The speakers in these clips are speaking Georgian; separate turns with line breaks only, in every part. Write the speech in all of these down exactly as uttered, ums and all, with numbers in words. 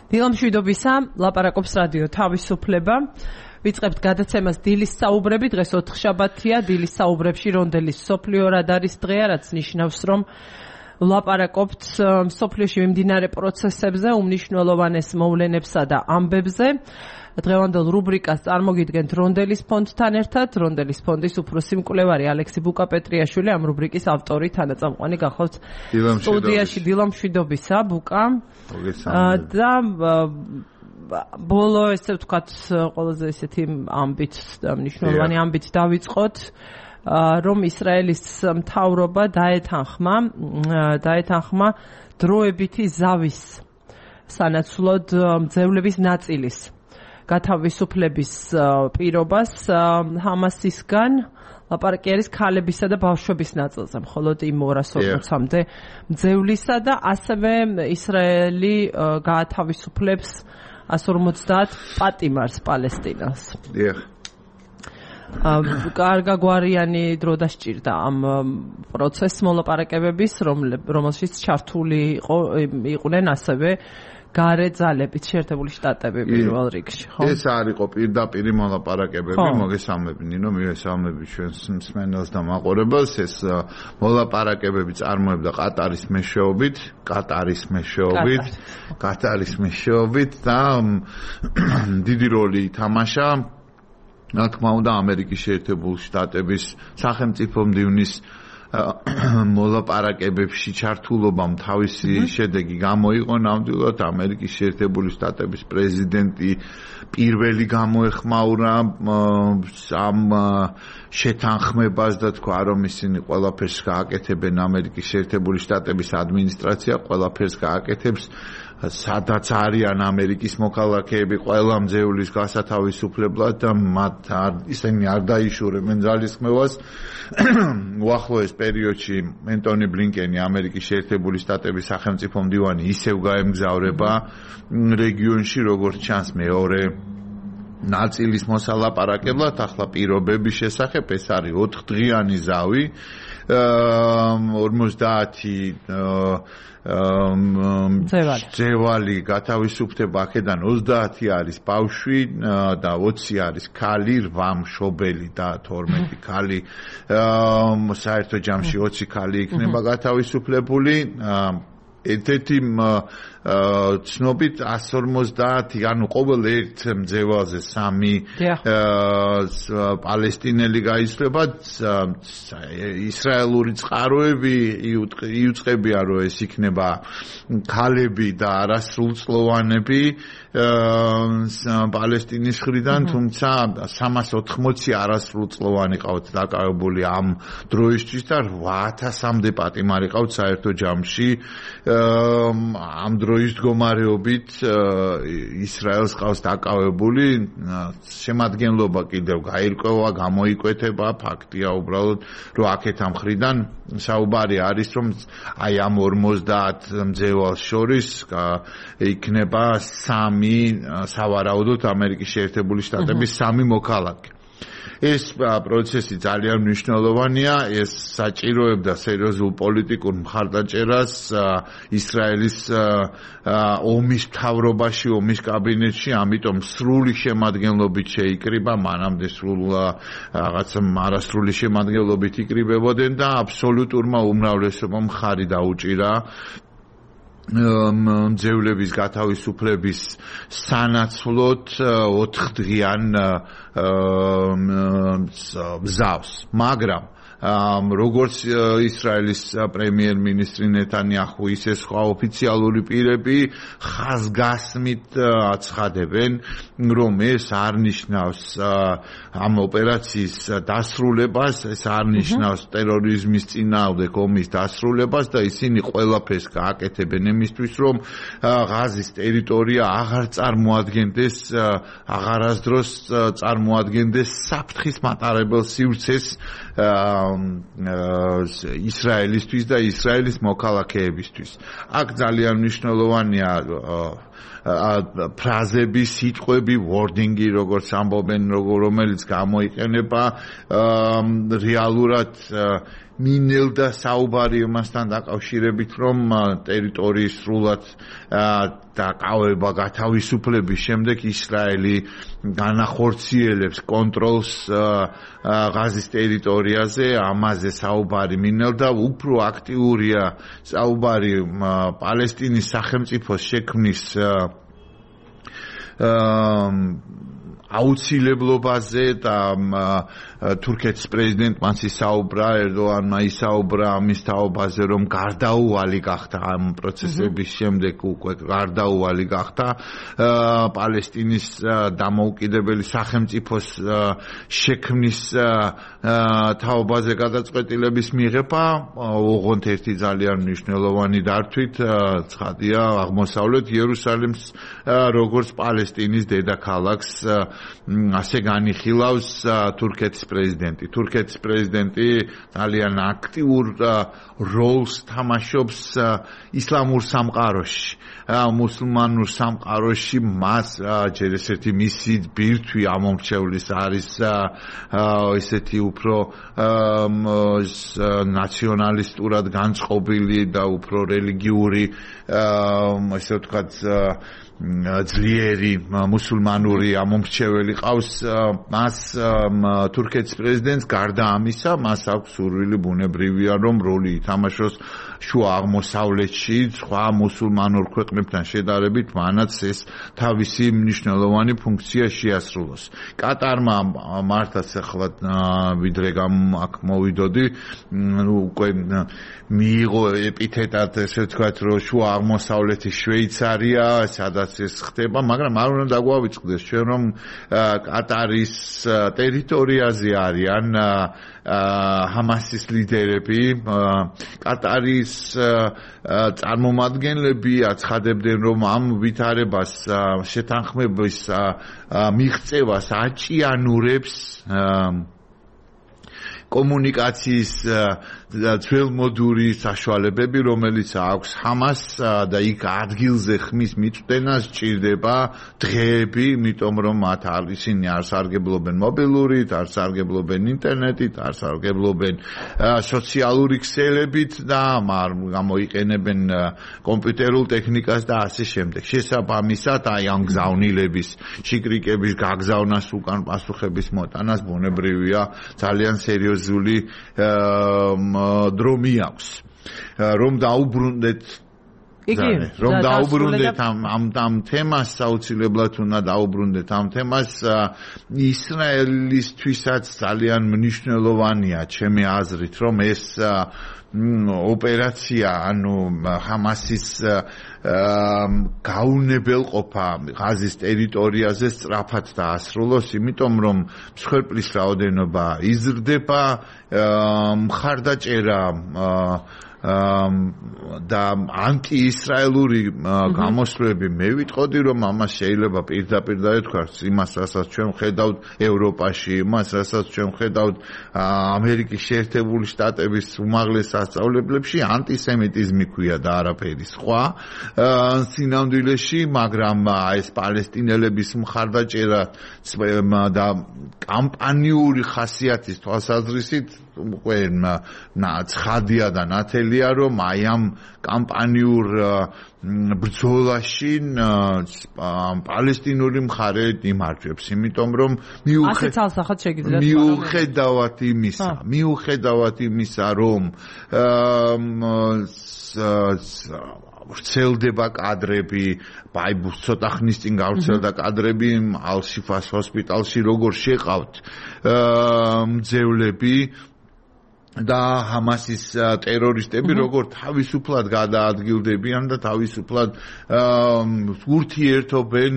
დილამშვიდობისა, ლაპარაკობს რადიო თავისუფლება. ვიწყებთ გადაცემას დილის საუბრები, დღეს ოთხშაბათია, დილის საუბრებში რონდელის სოფლიო რადარის დღეა, რაც ნიშნავს, რომ ლაპარაკობთ სოფლიოში მიმდინარე პროცესებზე, უმნიშვნელოვანეს მოვლენებსა და ამბებზე. დღევანდელ რუბრიკას წარმოგიდგენთ რონდელის ფონდთან ერთად, რონდელის ფონდის უფროსი მკვლევარი ალექსი ბუკა-პეტრიაშვილი, ამ რუბრიკის ავტორი, თანაწამყვანი გახლავთ სტუდიაში. დილამშვიდობისა, ბუკა. და ბოლო, ესე ვთქვათ, ყველაზე ესეთი ამბით, მნიშვნელოვანი ამბით დავიწყოთ, რომ ისრაელის მთავრობა დაეთანხმა, დაეთანხმა დროებითი ზავის სანაცვლოდ მძევლების ნაწილის გათავისუფლების პირობას ჰამასისგან, ლაპარაკი არის ქალებისა და ბავშვების ნაწილზე, მხოლოდ იმ ორას ორმოცამდე მძევლისა და ასევე ისრაელი გაათავისუფლებს ასი ორმოცდაათ პატიმარს პალესტინას. კარგაგვარიანი დრო დასჭირდა ამ პროცესს მოლაპარაკებების, რომელშიც ჩართული იყვნენ ასევე გარე ძალებით შეერთებული შტატები პირველ რიგში, ხო?
ეს არ იყო პირდაპირი მოლაპარაკებები, მოგესალმები ნინო, მივესალმები ჩვენს მსმენელს და მაყურებელს. ეს მოლაპარაკებები წარმოებდა ყატარის მეშვეობით, ყატარის მეშვეობით, ყატარის მეშვეობით და დიდი როლი ითამაშა, რა თქმა უნდა, ამერიკის შეერთებული შტატების სახელმწიფო მდივნის მოლაპარაკებებში ჩართულობამ თავისი შედეგი გამოიყო. ნამდვილად ამერიკის შეერთებული შტატების პრეზიდენტი პირველი გამოეხმაურა ამ შეთანხმებას და თქვა, რომ ისინი ყველაფერს გააკეთებენ, ამერიკის შეერთებული შტატების ადმინისტრაცია ყველაფერს გააკეთებს, სადაც არიან ამერიკის მოქალაქეები ყველა მძევლის გასათავისუფლებლად და მათ ისინი არ დაიშურებენ ძალისხმევას. უახლოეს პერიოდში ენტონი ბლინკენი, ამერიკის შეერთებული შტატების სახელმწიფო მდივანი, ისევ გაემგზავრება რეგიონში, როგორც ჩანს მეორე ნაწილის მოსალაპარაკებლად. ახლა პირობების შესახებ ეს არის ოთხდღიანი ზავი, ორმოცდაათი ძევალი გათავისუფლდება, აქედან ოცდაათი არის ბავშვი და ოცი არის ქალი, რვა მშობელი და თორმეტი ქალი. საერთო ჯამში ოცი ქალი იქნება გათავისუფლებული. ერთ-ერთი ცნობით ასი ორმოცდაათი, ანუ ყოველ ერთ მძევალზე სამი პალესტინელი გაიცვლება. ისრაელური წყაროები იუწყებიან, რომ ეს იქნება ქალები და არასრულწლოვანები პალესტინის მხრიდან, თუმცა სამას ოთხმოცი არასრულწლოვანი ყავთ დაკავებული ამ დროისთვის და რვა ათასამდე პატიმარი ყავთ საერთო ჯამში. ამ დროის მდგომარეობით ისრაელს ყავს დაკავებული, შემადგენლობა კიდევ გაირკვევა, გამოიკვეთება, ფაქტია უბრალოდ, რომ აქეთ ამ მხრიდან საუბარი არის, რომ აი ამ ორმოცდაათ მძევალს შორის იქნება სამი სავარაუდოდ ამერიკის შეერთებული შტატების სამი მოქალაქე. ეს პროცესი ძალიან მნიშვნელოვანია, ეს საჭიროებდა სერიოზულ პოლიტიკურ მხარდაჭერას ისრაელის ომის მთავრობაში, ომის კაბინეტში, ამიტომ სრული შემადგენლობით შეიკრიბა, მანამდე სრულ რაღაც არასრული შემადგენლობით იკრიბებოდნენ და აბსოლუტურმა უმრავლესობამ ხარი დაუჭირა მძევლების გათავისუფლების სანაცვლოდ ოთხდღიან მზავს, მაგრამ როგორც ისრაელის პრემიერ-მინისტრი ნეტანიაჰუ, ისე სხვა ოფიციალური პირები ხაზგასმით აცხადებენ, რომ ეს არ ნიშნავს ამ ოპერაციის დასრულებას, ეს არ ნიშნავს ტერორიზმის წინააღმდეგ ომის დასრულებას და ისინი ყველაფერს გააკეთებენ იმისთვის, რომ ღაზის ტერიტორია აღარ წარმოადგენდეს, აღარასდროს წარმოადგენდეს საფრთხის მატარებელ სივრცეს ისრაელისთვის და ისრაელის მოქალაქეებისთვის. აქ ძალიან მნიშვნელოვანია ფრაზები, სიტყვები, wording-ი, როგორც ამბობენ, რომელიც გამოიყენება რეალურად მინელდა საუბარი იმასთან დაკავშირებით, რომ ტერიტორიის სრულად დაკავება, გათავისუფლების შემდეგ ისრაელი განახორციელებს კონტროლს ღაზის ტერიტორიაზე, ამაზე საუბარი მინელდა, უფრო აქტიურია საუბარი პალესტინის სახელმწიფოს შექმნის აუცილებლობაზე და თურქეთის პრეზიდენტმა ისაუბრა, ერდოღანმა ისაუბრა ამის თაობაზე, რომ გარდაუვალი გახდა ამ პროცესების შემდეგ უკვე გარდაუვალი გახდა პალესტინის დამოუკიდებელი სახელმწიფოს შექმნის თაობაზე გადაწყვეტილების მიღება, ოღონდ ერთი ძალიან მნიშვნელოვანი დართვით ცხადია აღმოსავლეთ იერუსალიმს როგორც პალესტინის დედაქალაქს ასე განიხილავს თურქეთის პრეზიდენტი. თურქეთის პრეზიდენტი ძალიან აქტიურ როლს თამაშობს ისლამურ სამყაროში. მუსლიმანურ სამყაროში მას ჯერ ესეთი მისი ბირთვი ამომრჩევლის არის ესეთი უფრო ნაციონალისტურად განწყობილი და უფრო რელიგიური ესე ვთქვათ ძლიერი მუსულმანური ამომრჩეველი ყავს მას თურქეთის პრეზიდენტს გარდა ამისა მას აქვს სურვილი ბუნებრივია რომ როლი ითამაშოს შუა აღმოსავლეთში სხვა მუსულმანურ ქვეყნებთან შედარებით მანაც ეს თავისი მნიშვნელოვანი ფუნქცია შეასრულოს. კატარმა მართლაც ახლა ვიდრე აქ მოვიდოდი უკვე მიიღო ეპითეტად ესე ვთქვათ რომ შუა აღმოსავლეთის შვეიცარია სადაც ეს ხდება, მაგრამ არ უნდა დაგვავიწყდეს ჩვენ რომ კატარის ტერიტორიაზე არიან ჰამასის ლიდერები, კატარის წარმომადგენლები აცხადებდნენ რომ ამ ვითარებას შეთანხმების მიღწევას აჭიანურებს კომუნიკაციის ძველმოდური საშუალებები, რომელიც აქვს ჰამას და იქ ადგილზე ხმის მიწვდენას სჭირდება დღეები, იმიტომ რომ მათ არ ისინი არ სარგებლობენ მობილურით, არ სარგებლობენ ინტერნეტით, არ სარგებლობენ სოციალური ქსელებით და არ გამოიყენებენ კომპიუტერულ ტექნიკას და ასე შემდეგ. შესაბამისად, აი ამ გზავნილების, შიკრიკების გაგზავნას უკან პასუხების მოტანას ბუნებრივია ძალიან სერიოზული დრომი აქვს. რომ დაუბრუნდეთ იგი რომ დაუბრუნდეთ ამ ამ თემას, აუცილებლად უნდა დაუბრუნდეთ ამ თემას. ისრაელისთვისაც ძალიან მნიშვნელოვანია ჩემი აზრით, რომ ეს ოპერაცია, ანუ ჰამასის გაუნებელყოფა ღაზის ტერიტორიაზე სწრაფად დაასრულოს, იმიტომ რომ მსხვერპლის რაოდენობა იზრდება, მხარდაჭერა და ანტიისრაელური გამოსვლები მე ვიტყოდი რომ ამას შეიძლება პირდაპირ დაეთქვას იმას რასაც ჩვენ ვხედავთ ევროპაში, იმას რასაც ჩვენ ვხედავთ ამერიკის შეერთებული შტატების უმაღლეს სასწავლებლებში, ანტისემიტიზმი ქვია და არაფერი სხვა სინამდვილეში, მაგრამ ეს პალესტინელების მხარდაჭერა და კამპანიური ხასიათის თვალსაზრისით უკვე ცხადია და ნათელია, რომ აი ამ კამპანიურ ბრძოლაში პალესტინური მხარე იმარჯვებს, იმიტომ რომ მიუხედავად იმისა, მიუხედავად იმისა, რომ ვრცელდება კადრები, ბაიბუს ცოტა ხნის წინ გავრცელდა კადრები ალ-შიფას ჰოსპიტალში, როგორ შეყავთ მძევლები და ჰამასის ტერორისტები როგორ თავისუფლად გადაადგილდებიან და თავისუფლად ურთიერთობენ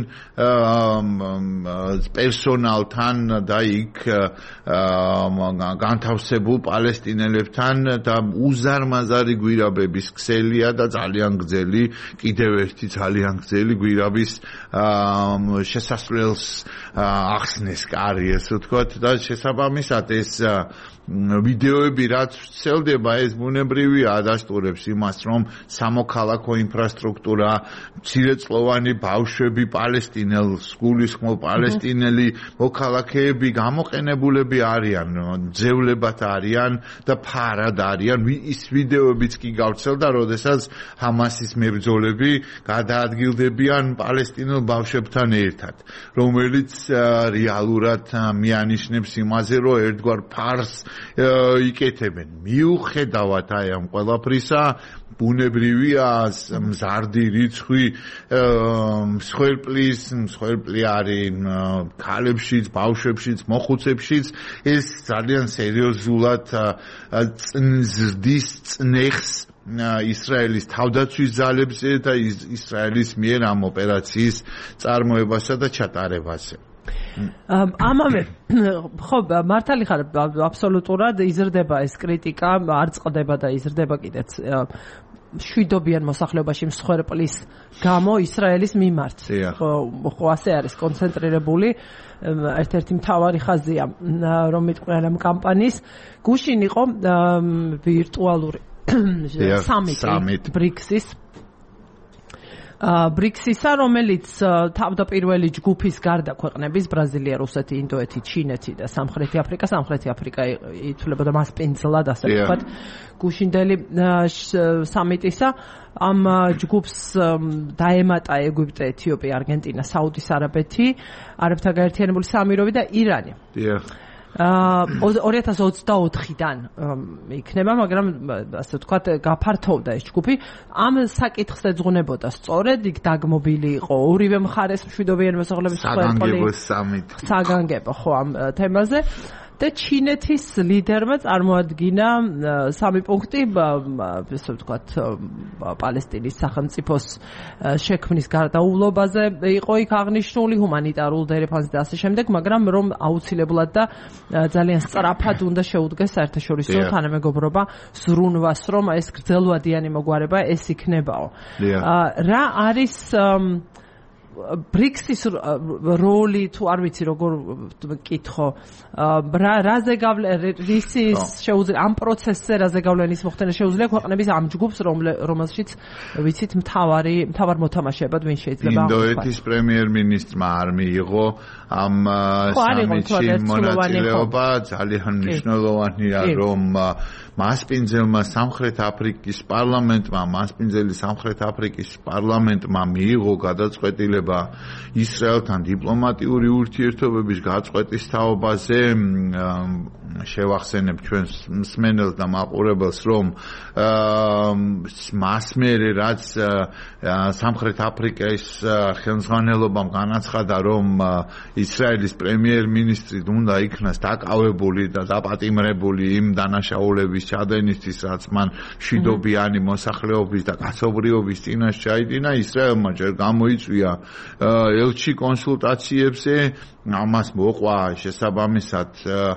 პერსონალთან და იქ განთავსებულ პალესტინელებთან და უზარმაზარი გვირაბების ქსელია და ძალიან გრძელი, კიდევ ერთი ძალიან გრძელი გვირაბის შესასვლელს ახსნეს კარი, ესე ვთქვათ და შესაბამისად ეს ვიდეოები რაც ვცელდება ეს ბუნებრივი ადასტურებს იმას რომ სამოქალაქო ინფრასტრუქტურა მცირეწლოვანი ბავშვები პალესტინელს გულისხმობ პალესტინელი მოქალაქეები გამოყენებულები არიან ძევლებად არიან და ფარად არიან ის ვიდეოებიც კი გავრცელდა როდესაც ჰამასის მებრძოლები გადაადგილდებიან პალესტინელ ბავშვებთან ერთად რომელიც რეალურად მიანიშნებს იმაზე რომ ერთგვარ ფარს იკეთებენ მიუხედავად აი ამ ყველაფრისა ბუნებრივია მზარდი რიცხვი მსხვერპლის მსხვერპლი არის ქალებშიც ბავშვებშიც მოხუცებშიც ეს ძალიან სერიოზულად ზრდის წნეხს ისრაელის თავდაცვის ძალებზე და ისრაელის მიერ ამ ოპერაციის წარმოებასა და ჩატარებაზე
ამავე ხო მართალი ხარ აბსოლუტურად იზრდება ეს კრიტიკა არ წყდება და იზრდება კიდეც შვიდობიან მოსახლეობაში მსხვერპლის გამო ისრაელის მიმართ ხო ასე არის კონცენტრირებული ერთ-ერთი მთავარი ხაზია რომ მიტყვიან ამ კამპანიის გუშინ იყო ვირტუალური სამიტი ბრიქსის ბრიქსისა, რომელიც თავდაპირველი ჯგუფის გარდა ქვეყნების ბრაზილია, რუსეთი, ინდოეთი, ჩინეთი და სამხრეთი აფრიკა, სამხრეთი აფრიკა ითვლებოდა მასპინძლად, ასე ვთქვათ, გუშინდელი სამიტისა ამ ჯგუფს დაემატა ეგვიპტე, ეთიოპია, არგენტინა, საუდის არაბეთი, არაბთა გაერთიანებული საამიროები და ირანი. ორი ათას ოცდაოთხიდან იქნება, მაგრამ ასე ვთქვათ, გაფართოვდა ეს ჯგუფი. ამ საკითხს ეძღვნებოდა სწორედ იქ დაგმობილი იყო ორივე მხარეს მშვიდობიანი მოსახლეობის
საგანგებო სამიტი.
საგანგებო ხო ამ თემაზე. და ჩინეთის ლიდერმა წარმოადგინა სამი პუნქტი, ასე ვთქვათ, პალესტინის სახელმწიფოს შექმნის გარდაუვლობაზე იყო იქ აღნიშნული ჰუმანიტარულ დერეფანს და ასე შემდეგ, მაგრამ რომ აუცილებლად და ძალიან სწრაფად უნდა შეუდგეს საერთაშორისო თანამეგობრობა ზრუნვას, რომ ეს გრძელვადიანი მოგვარება ეს იქნებაო. რა არის ბრიქსის როლი თუ არ ვიცი როგორ მკითხო რა რაზე გავლენის შეუძლია ამ პროცესზე რაზე გავლენის მოხდენა შეუძლია ქვეყნების ამ ჯგუფს რომელშიც ვიცით მთავარი მთავარ მოთამაშეებად ვინ შეიძლება
ინდოეთის პრემიერ-მინისტრმა არ მიიღო ამ სამიტში მონაწილეობა ძალიან მნიშვნელოვანია რომ მასპინძელმა სამხრეთ აფრიკის პარლამენტმა მასპინძელი სამხრეთ აფრიკის პარლამენტმა მიიღო გადაწყვეტილება ისრაელთან დიპლომატიური ურთიერთობების გაწყვეტის თაობაზე შევახსენებ ჩვენს მსმენელს და მაყურებელს რომ მას მერე რაც სამხრეთ აფრიკის ხელმძღვანელობამ განაცხადა რომ ისრაელის პრემიერ-მინისტრი უნდა იქნას დაკავებული და დაპატიმრებული იმ დანაშაულების ჩადენისთვის რაც მან მშვიდობიანი მოსახლეობის და კაცობრიობის წინაშე ჩაიდინა ისრაელმა ჯერ გამოიწვია ელჩი კონსულტაციებზე ამას მოყვა შესაბამისად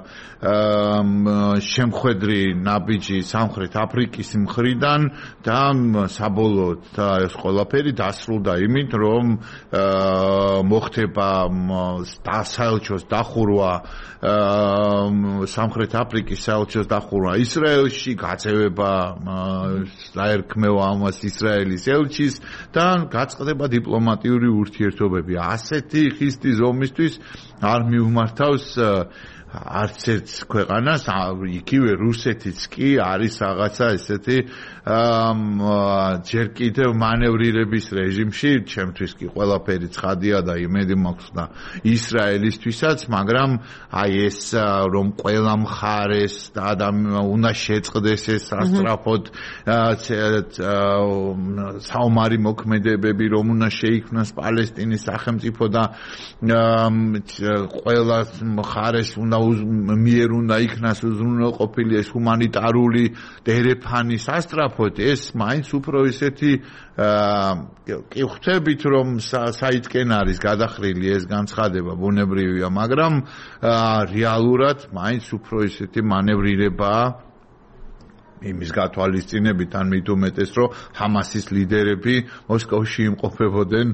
შემხედრი ნაბიჯი სამხრეთ აფრიკის მხრიდან და საბოლოოდ ეს ყველაფერი დასრულდა იმით რომ მოხდება საელჩოს დახურვა სამხრეთ აფრიკის საელჩოს დახურვა ისრაელში გაწევება დაერქმევა ამას ისრაელის ელჩის და გაწყდება დიპლომატიური ურთიერთობები ასეთი ხისტი ზომისთვის არ მიუმართავს არც ერთ ქვეყანას იქივე რუსეთიც კი არის რაღაცა ესეთი ჯერ კიდევ მანევრირების რეჟიმში ჩემთვის კი ყველაფერი ცხადია და იმედი მაქვს და ისრაელისთვისაც მაგრამ აი ეს რომ ყველა მხარეს და ადამიანი უნდა შეწყდეს ეს სასწრაფოდ საომარი მოქმედებები რომ უნდა შეიქმნას პალესტინის სახელმწიფო და ყველა მხარეს უნდა მიერ უნდა იქნას უზრუნველყოფილი ეს ჰუმანიტარული დერეფანი სასწრაფოდ ეს მაინც უფრო ისეთი კი ხვდებით რომ საითკენ არის გადახრილი ეს განცხადება ბუნებრივია მაგრამ რეალურად მაინც უფრო ისეთი მანევრირებაა იმის გათვალისწინებით ან მით უმეტეს რომ ჰამასის ლიდერები მოსკოვში იმყოფებოდნენ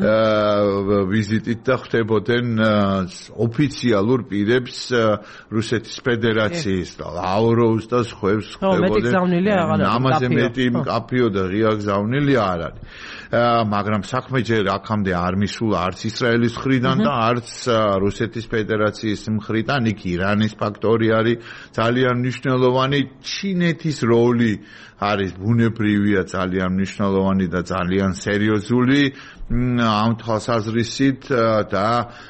ვიზიტით და ხვდებოდნენ ოფიციალურ პირებს რუსეთის ფედერაციის და ლავროვს და სხვებს ხვდებოდნენ ამაზე მეტი მკაფიო და ღია გზავნილი არ არის მაგრამ საქმე ჯერ აქამდე არ მისულა არც ისრაელის მხრიდან და არც რუსეთის ფედერაციის მხრიდან იქ ირანის ფაქტორი არის ძალიან მნიშვნელოვანი ჩინეთის როლი არის ბუნებრივია ძალიან მნიშვნელოვანი და ძალიან სერიოზული ამ თვალსაზრისით და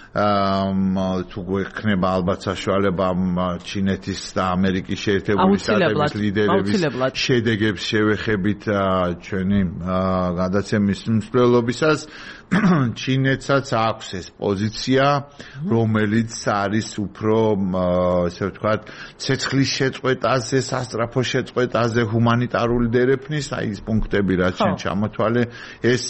თუ გვექნება ალბათ საშუალება ჩინეთის და ამერიკის შეერთებული შტატების ლიდერების შედეგებს შევეხებით ჩვენი გადაცემის მსვლელობისას ჩინეთსაც აქვს ეს პოზიცია რომელიც არის უფრო ესე ვთქვათ ცეცხლის შეწყვეტაზე სასწრაფო შეწყვეტაზე ჰუმანიტარული დერეფნის აი ეს პუნქტები რაც ჩვენ ჩამოთვალე ეს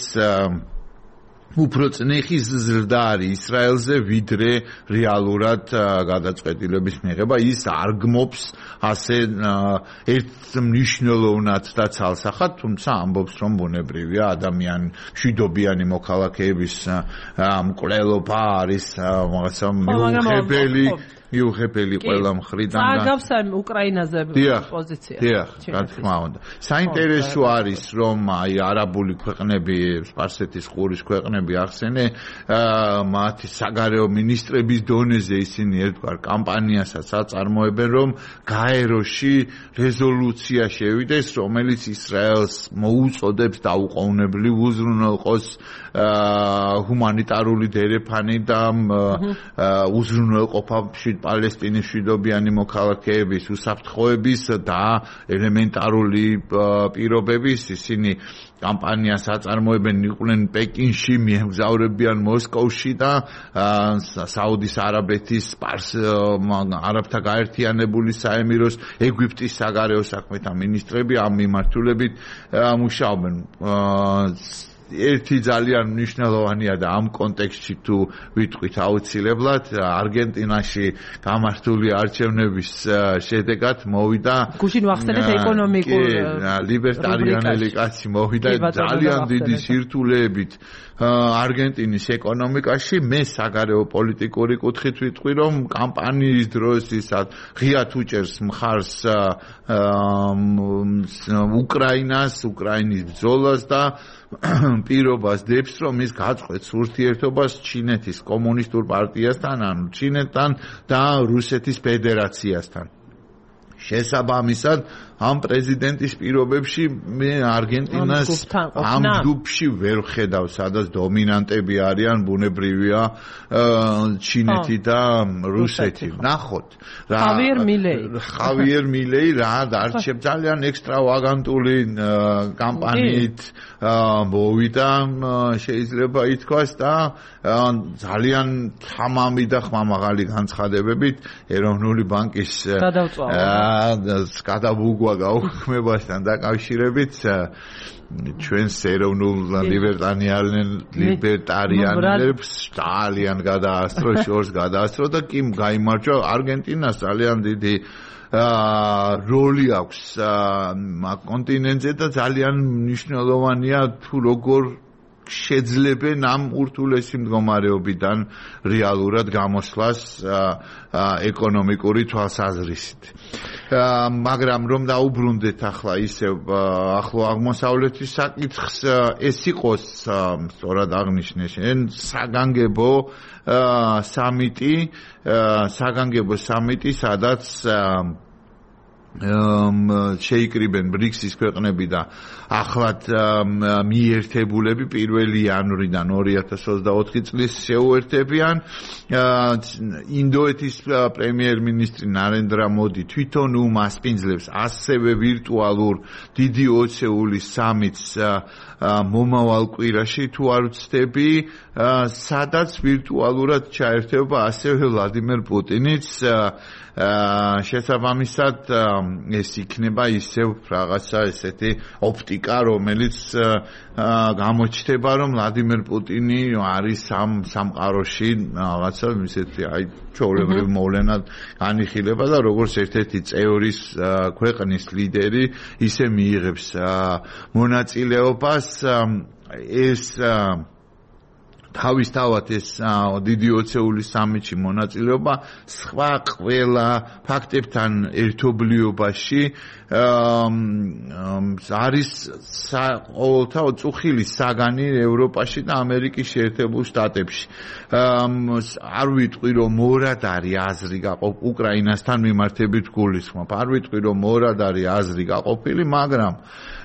უფრო წნეხის ზრდა არის ისრაელზე ვიდრე რეალურად გადაწყვეტილების მიღება ის არ გმობს ასე ერთ მნიშვნელოვნად და ცალსახად თუმცა ამბობს რომ ბუნებრივია ადამიანი მშვიდობიანი მოქალაქეების მკვლელობა არის რაღაცა მიუღებელი მიუღებელი ყველა მხრიდან და
წაგავს ამ უკრაინაზე პოზიცია.
დიახ, რა თქმა უნდა. საინტერესო არის რომ აი არაბული ქვეყნები, სპარსეთის ყურის ქვეყნები ახსენე, მათი საგარეო მინისტრების დონეზე ისინი ერთგვარ კამპანიასაც აწარმოებენ რომ გაეროში რეზოლუცია შევიდეს, რომელიც ისრაელს მოუწოდებს დაუყოვნებლივ უზრუნველყოს ჰუმანიტარული დერეფანი და უზრუნველყოფა პალესტინის მშვიდობიანი მოქალაქეების უსაფრთხოების და ელემენტარული პირობების ისინი კამპანიას აწარმოებენ იყვნენ პეკინში მიემგზავრებიან მოსკოვში და საუდის არაბეთის არაბთა გაერთიანებული საემიროს ეგვიპტის საგარეო საქმეთა მინისტრები ამ მიმართულებით მუშაობენ ერთი ძალიან მნიშვნელოვანია და ამ კონტექსტში თუ ვიტყვით აუცილებლად არგენტინაში გამართული არჩევნების შედეგად მოვიდა
გუშინ ვახსენეთ ეკონომიკურ
ლიბერტარიანელი კაცი მოვიდა ძალიან დიდი სირთულეებით არგენტინის ეკონომიკაში მე საგარეო პოლიტიკური კუთხით ვიტყვი რომ კამპანიის დროს ის ღიად უჭერს მხარს უკრაინას უკრაინის ბრძოლას და პირობას დებს რომ ის გაწყვეტს ურთიერთობას ჩინეთის კომუნისტურ პარტიასთან ანუ ჩინეთთან და რუსეთის ფედერაციასთან შესაბამისად ამ პრეზიდენტის პირობებში მე არგენტინას ამ ჯგუფში ვერ ხედავ სადაც დომინანტები არიან ბუნებრივია ჩინეთი და რუსეთი ნახოთ
რა ხავიერ მილეი
ხავიერ მილეი რა დარჩებ ძალიან ექსტრავაგანტული კამპანიით მოვიდა შეიძლება ითქვას და ძალიან თამამი და ხმამაღალი განცხადებებით ეროვნული ბანკის გადაბუგვა გაუქმებასთან დაკავშირებით ჩვენს ეროვნულ ლიბერტარიანელებს ძალიან გადაასწრო შორს გადაასწრო და კი გაიმარჯვა არგენტინას ძალიან დიდი როლი აქვს კონტინენტზე და ძალიან მნიშვნელოვანია თუ როგორ შეძლებენ ამ ურთულესი მდგომარეობიდან რეალურად გამოსვლას ეკონომიკური თვალსაზრისით. მაგრამ რომ დაუბრუნდეთ ახლა ისევ ახლო აღმოსავლეთის საკითხს, ეს იყოს სწორად აღნიშნე შენ საგანგებო სამიტი, საგანგებო სამიტი, სადაც შეიკრიბენ ბრიქსის ქვეყნები და ახლად მიერთებულები პირველი იანვრიდან ორი ათას ოცდაოთხი წლის შეუერთებიან ინდოეთის პრემიერ-მინისტრი ნარენდრა მოდი თვითონ უმასპინძლებს ასევე ვირტუალურ დიდი ოცეული სამიტს მომავალ კვირაში თუ არ ვცდები სადაც ვირტუალურად ჩაერთება ასევე ვლადიმერ პუტინიც შესაბამისად ეს იქნება ისევ რაღაცა ესეთი ოპტიკა, რომელიც გამოჩნდება, რომ ვლადიმერ პუტინი არის ამ სამყაროში რაღაცა ისეთი აი ჩვეულებრივ მოვლენად განიხილება და როგორც ერთ-ერთი წევრის ქვეყნის ლიდერი ისე მიიღებს მონაწილეობას ეს თავისთავად ეს დიდი ოცეული სამიტში მონაწილეობა სხვა ყველა ფაქტებთან ერთობლიობაში არის ყოველთა წუხილი საგანი ევროპაში და ამერიკის შეერთებულ შტატებში. არ ვიტყვი რომ მორად არის აზრი გაყოფილი უკრაინასთან მიმართებით გულისხმობ. არ ვიტყვი რომ მორად არის აზრი გაყოფილი, მაგრამ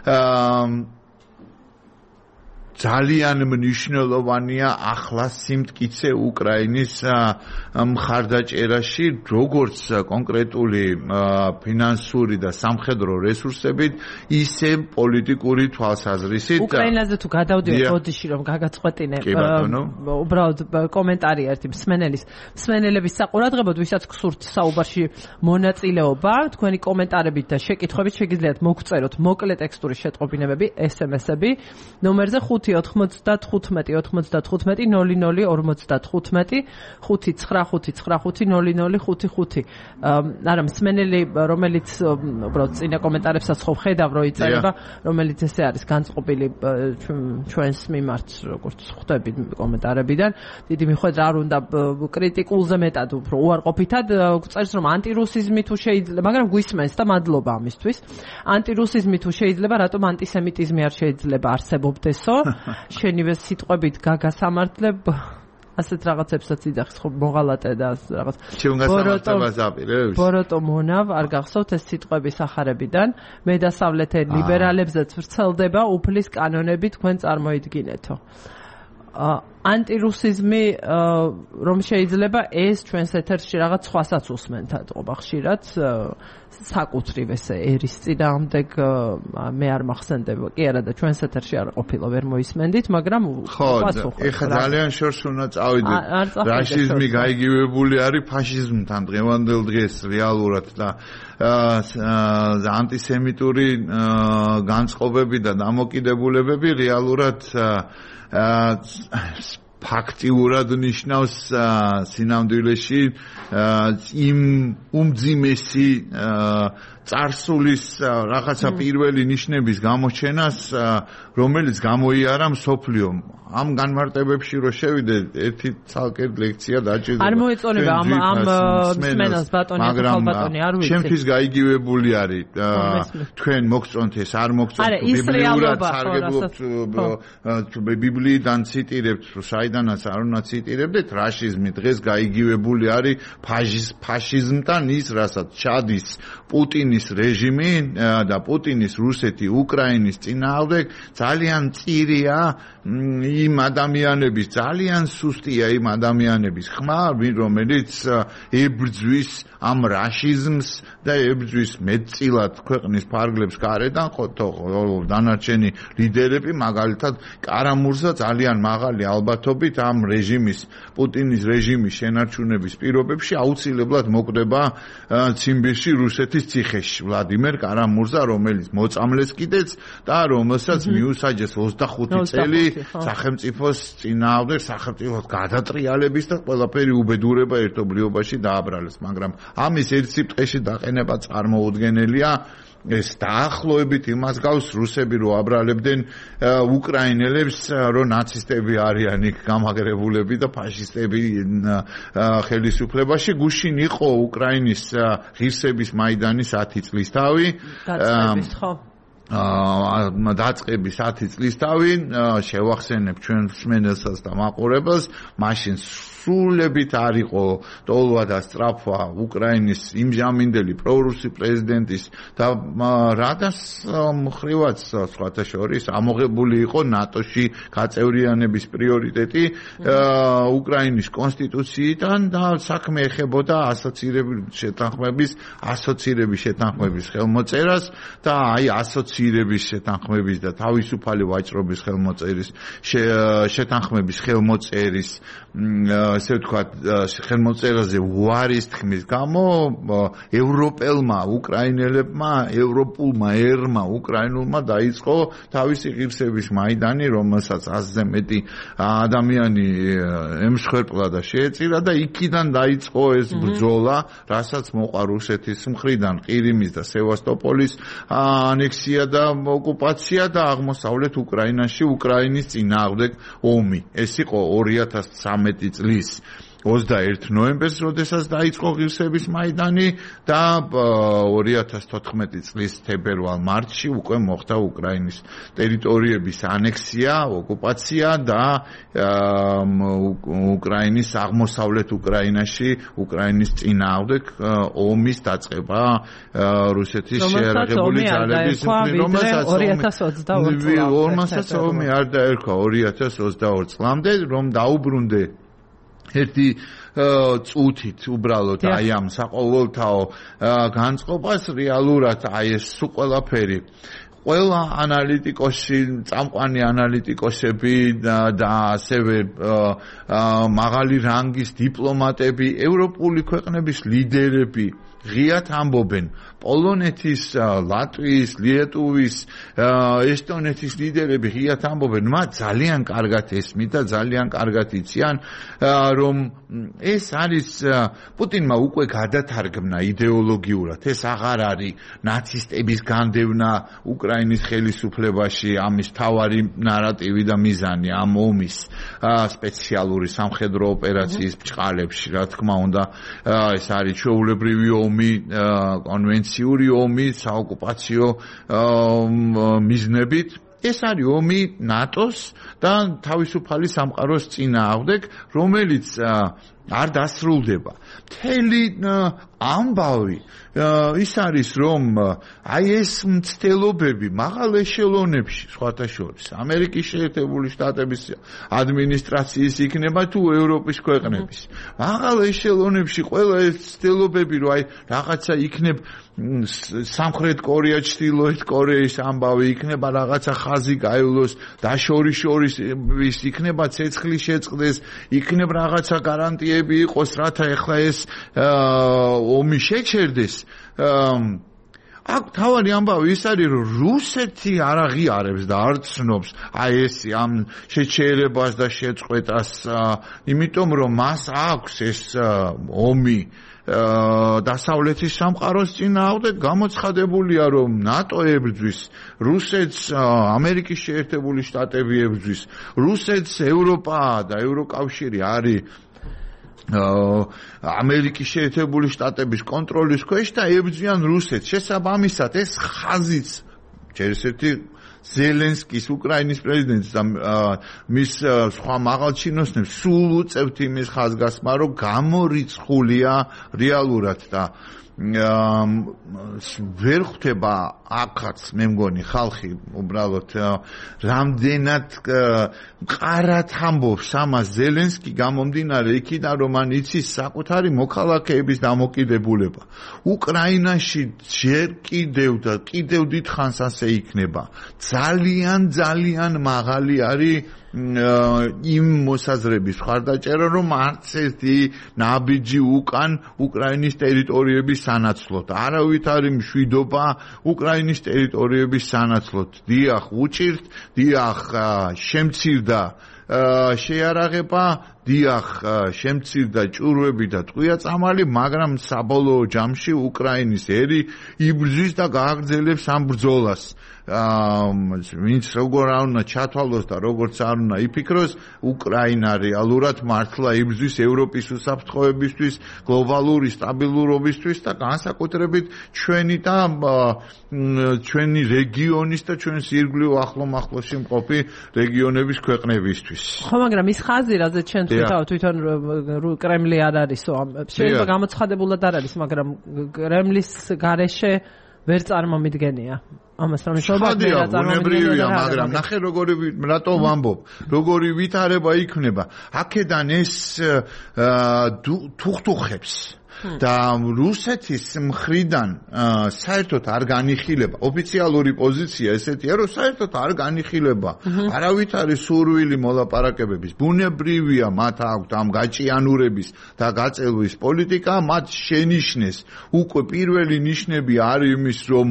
ძალიან მნიშვნელოვანია ახლა სიმტკიცე უკრაინის მხარდაჭერაში, როგორც კონკრეტული ფინანსური და სამხედრო რესურსებით, ისე პოლიტიკური თვალსაზრისით.
უკრაინაზე თუ გადავდივარ ბოდიში რომ გაგაწყვეტინე, უბრალოდ კომენტარი ერთი მსმენელის, მსმენელების საყურადღებოდ, ვისაც გსურთ საუბარში მონაწილეობა, თქვენი კომენტარებით და შეკითხვებით შეგიძლიათ მოგწეროთ მოკლე ტექსტური შეტყობინებები, ეს ემ ესები, ნომერზე ხუთი ოცდათხუთმეტი ოცდათხუთმეტი ნოლი ნოლი ორმოცდათხუთმეტი ხუთი ცხრა ხუთი ცხრა ხუთი ნოლი ნოლი ხუთი ხუთი. არა მსმენელი, რომელიც უბრალოდ წინა კომენტარებსაც ხო ხედავ რომ იწერება, რომელიც ესე არის განწყობილი ჩვენს მიმართ, როგორც ხვდები კომენტარებიდან. დიდი მიხვედრა არ უნდა კრიტიკულზე მეტად უფრო უარყოფითად წერს რომ ანტირუსიზმი თუ შეიძლება, მაგრამ გვისმენს და მადლობა ამისთვის. ანტირუსიზმი თუ შეიძლება, რატომ ანტისემიტიზმი არ შეიძლება არსებობდესო? შენივე სიტყვებით გაგასამართლებ ასეთ რაღაცებსაც იძახის ხო მოღალატე და რაღაც ბოროტო მონავ არ გახსოვთ ეს სიტყვების ახარებიდან მე დასავლეთელ ლიბერალებზეც ვრცელდება უფლის კანონები თქვენ წარმოიდგინეთო. ანტირუსიზმი რომ შეიძლება ეს ჩვენს ეთერში რაღაც სხვასაც უსმენთადღობა ხშირად საკუთრივ ესე ერის წინააღმდეგ მე არ მახსენდება კი არა და ჩვენს ეთერში არ ყოფილა ვერ მოისმენდით, მაგრამ
ხო ეხლა ძალიან შორს უნდა წავიდეთ. რაშიზმი გაიგივებული არის ფაშიზმთან დღევანდელ დღეს რეალურად და ანტისემიტური განწყობები და დამოკიდებულებები რეალურად ფაქტიურად ნიშნავს სინამდვილეში იმ უმძიმესი წარსულის რაღაცა პირველი ნიშნების გამოჩენას, რომელიც გამოიარა მსოფლიომ. ამ განმარტებებში რო შევიდე, ერთი ცალკე ლექცია დაჭირდება.
არ მოეწონება ამ ამ მსმენელს ბატონი ხალბატონი არ ვიცი.
ჩემთვის გაიგივებული არის თქვენ მოგწონთ ეს არ მოგწონთ ბიბლიურად სარგებლობთ ბიბლიიდან ციტირებთ, საიდანაც არ უნდა ციტირებდეთ, რაშიზმი დღეს გაიგივებული არის ფაშიზმთან ის, რასაც ჩადის პუტინის რეჟიმი და პუტინის რუსეთი უკრაინის წინააღმდეგ ძალიან წირია იმ ადამიანების, ძალიან სუსტია იმ ადამიანების ხმა, რომელიც ებრძვის ამ რაშიზმს და ებრძვის მეტწილად ქვეყნის ფარგლებს გარედან, ხო დანარჩენი ლიდერები, მაგალითად კარამურზა ძალიან მაღალი ალბათობით ამ რეჟიმის, პუტინის რეჟიმის შენარჩუნების პირობებში აუცილებლად მოკვდება ციმბირში რუსეთის ციხეში ვლადიმერ კარამურზა, რომელიც მოწამლეს კიდეც და რომელსაც მიუსაჯეს ოცდახუთი წელი სახელმწიფოს წინააღმდეგ სახელმწიფოს გადატრიალების და ყველაფერი უბედურება ერთობლიობაში დააბრალეს, მაგრამ ამის ერთ სიტყვაში დაყენება წარმოუდგენელია. ეს დაახლოებით იმას გავს რუსები რო აბრალებდნენ უკრაინელებს, რომ ნაცისტები არიან იქ გამაგრებულები და ფაშისტები ხელისუფლებაში. გუშინ იყო უკრაინის ღირსების მაიდანის ათი წლის თავი.
დაწყების ხო?
დაწყების ათი წლის თავი, შევახსენებ ჩვენ მსმენელსაც და მაყურებელს, მაშინ სრულებით არ იყო ტოლვა და სწრაფვა უკრაინის იმჟამინდელი პრორუსი პრეზიდენტის და რადას მხრივაც სხვათა შორის ამოღებული იყო ნატოში გაწევრიანების პრიორიტეტი უკრაინის კონსტიტუციიდან და საქმე ეხებოდა ასოცირების შეთანხმების ასოცირების შეთანხმების ხელმოწერას და აი ასოცი ასოცირების შეთანხმების და თავისუფალი ვაჭრობის ხელმოწერის შეთანხმების ხელმოწერის ესე ვთქვათ ხელმოწერაზე უარის თქმის გამო ევროპელმა უკრაინელებმა ევროპულმა ერმა უკრაინულმა დაიწყო თავისი ღირსების მაიდანი, რომელსაც ათზე მეტი ადამიანი ემსხვერპლა და შეეწირა და იქიდან დაიწყო ეს ბრძოლა, რასაც მოყვა რუსეთის მხრიდან ყირიმის და სევასტოპოლის ანექსია და ოკუპაცია და აღმოსავლეთ უკრაინაში უკრაინის წინააღმდეგ ომი. ეს იყო ორი ათას ცხრამეტი წლის ოცდაერთი ნოემბერს, როდესაც დაიწყო ღირსების მაიდანი და ორი ათას თოთხმეტი წლის თებერვალ-მარტში უკვე მოხდა უკრაინის ტერიტორიების ანექსია, ოკუპაცია და უკრაინის აღმოსავლეთ უკრაინაში უკრაინის წინააღმდეგ ომის დაწყება რუსეთის შეიარაღებული ძალების
რომელსაც ორი ათას ოცდაორი
ომი არ დაერქვა ორი ათას ოცდაორი წლამდე, რომ დაუბრუნდე ერთი წუთით უბრალოდ აი ამ საყოველთაო განწყობას რეალურად აი ეს სულ ყველაფერი ყველა ანალიტიკოსი, წამყვანი ანალიტიკოსები და ასევე მაღალი რანგის დიპლომატები, ევროპული ქვეყნების ლიდერები ღიად ამბობენ პოლონეთის, ლატვიის, ლიეტუვის, ესტონეთის ლიდერები ღიად ამბობენ, მათ ძალიან კარგად ესმით და ძალიან კარგად იციან, რომ ეს არის პუტინმა უკვე გადათარგმნა იდეოლოგიურად, ეს აღარ არის ნაცისტების განდევნა უკრაინის ხელისუფლებაში, ამის თავარი ნარატივი და მიზანი ამ ომის სპეციალური სამხედრო ოპერაციის ბჭყალებში, რა თქმა უნდა, ეს არის ჩვეულებრივი ომი, კონვენციური ომი, საოკუპაციო მიზნებით. ეს არის ომი ნატოს და თავისუფალი სამყაროს წინააღმდეგ, რომელიც არ დასრულდება. მთელი ამბავი ის არის, რომ აი ეს მცდელობები მაღალ ეშელონებში, სხვათა შორის, ამერიკის შეერთებული შტატების ადმინისტრაციის იქნება თუ ევროპის ქვეყნების. მაღალ ეშელონებში ყველა ეს მცდელობები, რომ აი რაღაცა იქნება სამხრეთ კორეა, ჩრდილოეთ კორეის ამბავი იქნება, რაღაცა ხაზი გაივლოს, დაშორი-შორის იქნება ცეცხლი შეწყდეს, იქნება რაღაცა გარანტიები იყოს, რათა ეხლა ეს ომი შეჩერდეს. აქ თავარი ამბავი ის არის, რომ რუსეთი არ აღიარებს და არ ცნობს აი ეს ამ შეჩერებას და შეწყვეტას, იმიტომ რომ მას აქვს ეს ომი დასავლეთის სამყაროს წინააღმდეგ გამოცხადებულია, რომ ნატო ებრძვის რუსეთს, ამერიკის შეერთებული შტატები ებრძვის რუსეთს, ევროპა და ევროკავშირი არის ამერიკის შეერთებული შტატების კონტროლის ქვეშ და ებრძვიან რუსეთს. შესაბამისად ეს ხაზიც ჯერისერთი ზელენსკის უკრაინის პრეზიდენტს და მის სხვა მაღალჩინოსნებს სულ უწევთ იმის ხაზგასმა, რომ გამორიცხულია რეალურად და ვერ ხვდება აქაც მე მგონი ხალხი უბრალოდ რამდენად მყარად ამბობს ამას ზელენსკი გამომდინარე იქიდან, რომ მან იცის საკუთარი მოქალაქეების დამოკიდებულება. უკრაინაში ჯერ კიდევ და კიდევ დიდხანს ასე იქნება. ძალიან ძალიან მაღალი არის იმ მოსაზრების ხარდაჭერა, რომ არც ერთი ნაბიჯი უკან უკრაინის ტერიტორიების სანაცვლოდ. არავით არის მშვიდობა უკრაინის ტერიტორიების სანაცვლოდ. დიახ, უჭირთ, დიახ, შემცირდა შეიარაღება, დიახ, შემცირდა ჭურვები და ტყვია-წამალი, მაგრამ საბოლოო ჯამში უკრაინის ერი იბრძვის და გააგრძელებს ამ ბრძოლას. ვინც როგორ არ უნდა ჩათვალოს და როგორც არ უნდა იფიქროს, უკრაინა რეალურად მართლა იბრძვის ევროპის უსაფრთხოებისთვის, გლობალური სტაბილურობისთვის და განსაკუთრებით ჩვენი და ჩვენი რეგიონის და ჩვენს ირგვლივ ახლო-მახლოში მყოფი რეგიონების ქვეყნებისთვის.
ხო, მაგრამ ის ხაზი, რაზეც ჩვენ თვითონ თვითონ კრემლი არ არისო, შეიძლება გამოცხადებულად არ არის, მაგრამ კრემლის გარეშე ვერ წარმომიდგენია. ამას რომ შეიძლება
წარმომიდგენია, მაგრამ ნახე როგორი რატო ვამბობ, როგორი ვითარება იქნება. აქედან ეს თუხთუხებს და რუსეთის მხრიდან საერთოდ არ განიხილება ოფიციალური პოზიცია ესეთია რომ საერთოდ არ განიხილება არავითარი სურვილი მოლაპარაკებების ბუნებრივია მათ აქვთ ამ გაჭიანურების და გაწელვის პოლიტიკა მათ შენიშნეს უკვე პირველი ნიშნები არის იმის რომ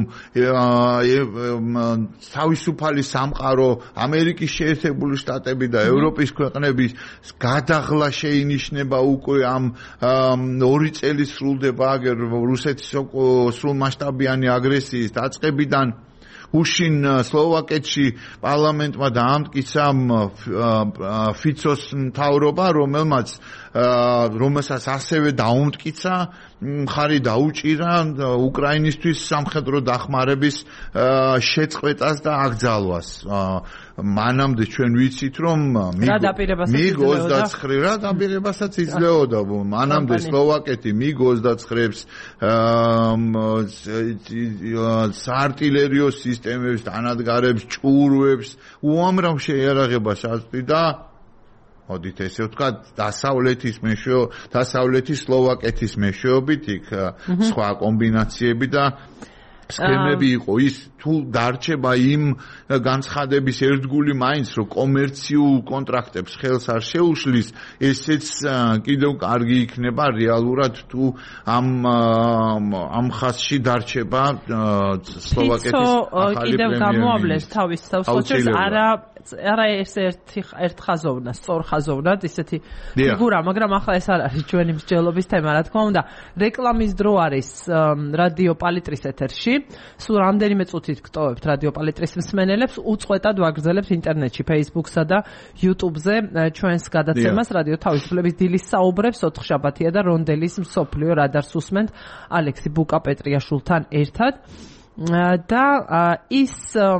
თავისუფალი სამყარო ამერიკის შეერთებული შტატები და ევროპის ქვეყნების გადაღლა შეინიშნება უკვე ამ ორი წელი სრულდება აგერ რუსეთის სრულმასშტაბიანი აგრესიის დაწყებიდან უშინ სლოვაკეთში პარლამენტმა დაამტკიცა ფიცოს მთავრობა რომელმაც რომელსაც ასევე დაუმტკიცა მხარი დაუჭირა უკრაინისთვის სამხედრო დახმარების შეწყვეტას და აკრძალვას მანამდე ჩვენ ვიცით რომ მიგ ოცდაცხრე რა დაპირებასაც იძლეოდა მანამდე სლოვაკეთი მიგ ოცდაცხრეებს საარტილერიო სისტემებს დანადგარებს ჭურვებს უამრავ შეიარაღებას აწვდიდა მოდით ესე ვთქვა დასავლეთის მეშვეო დასავლეთის სლოვაკეთის მეშვეობით იქ სხვა კომბინაციები და სქემები იყო ის თუ დარჩება იმ განცხადების ერთგული მაინც რომ კომერციულ კონტრაქტებს ხელს არ შეუშლის ესეც კიდევ კარგი იქნება რეალურად თუ ამ ამ ხაზში დარჩება სლოვაკეთის ახალი
კიდევ გამოავლეს თავის სავსოჩებს არა არა ეს ერთი ერთხაზოვნა სწორხაზოვნად ისეთი ფიგურა მაგრამ ახლა ეს არ არის ჩვენი მსჯელობის თემა რა თქმა უნდა რეკლამის დრო არის რადიო პალიტრის ეთერში სულ რამდენიმე წუთით გტოვებთ რადიო პალიტრის მსმენელებს უწყვეტად ვაგრძელებთ ინტერნეტში Facebook-სა და YouTube-ზე ჩვენს გადაცემას რადიო თავისუფლების დილის საუბრებს ოთხშაბათია და რონდელის მსოფლიო რადარს უსმენთ ალექსი ბუკა-პეტრიაშვილთან ერთად და ის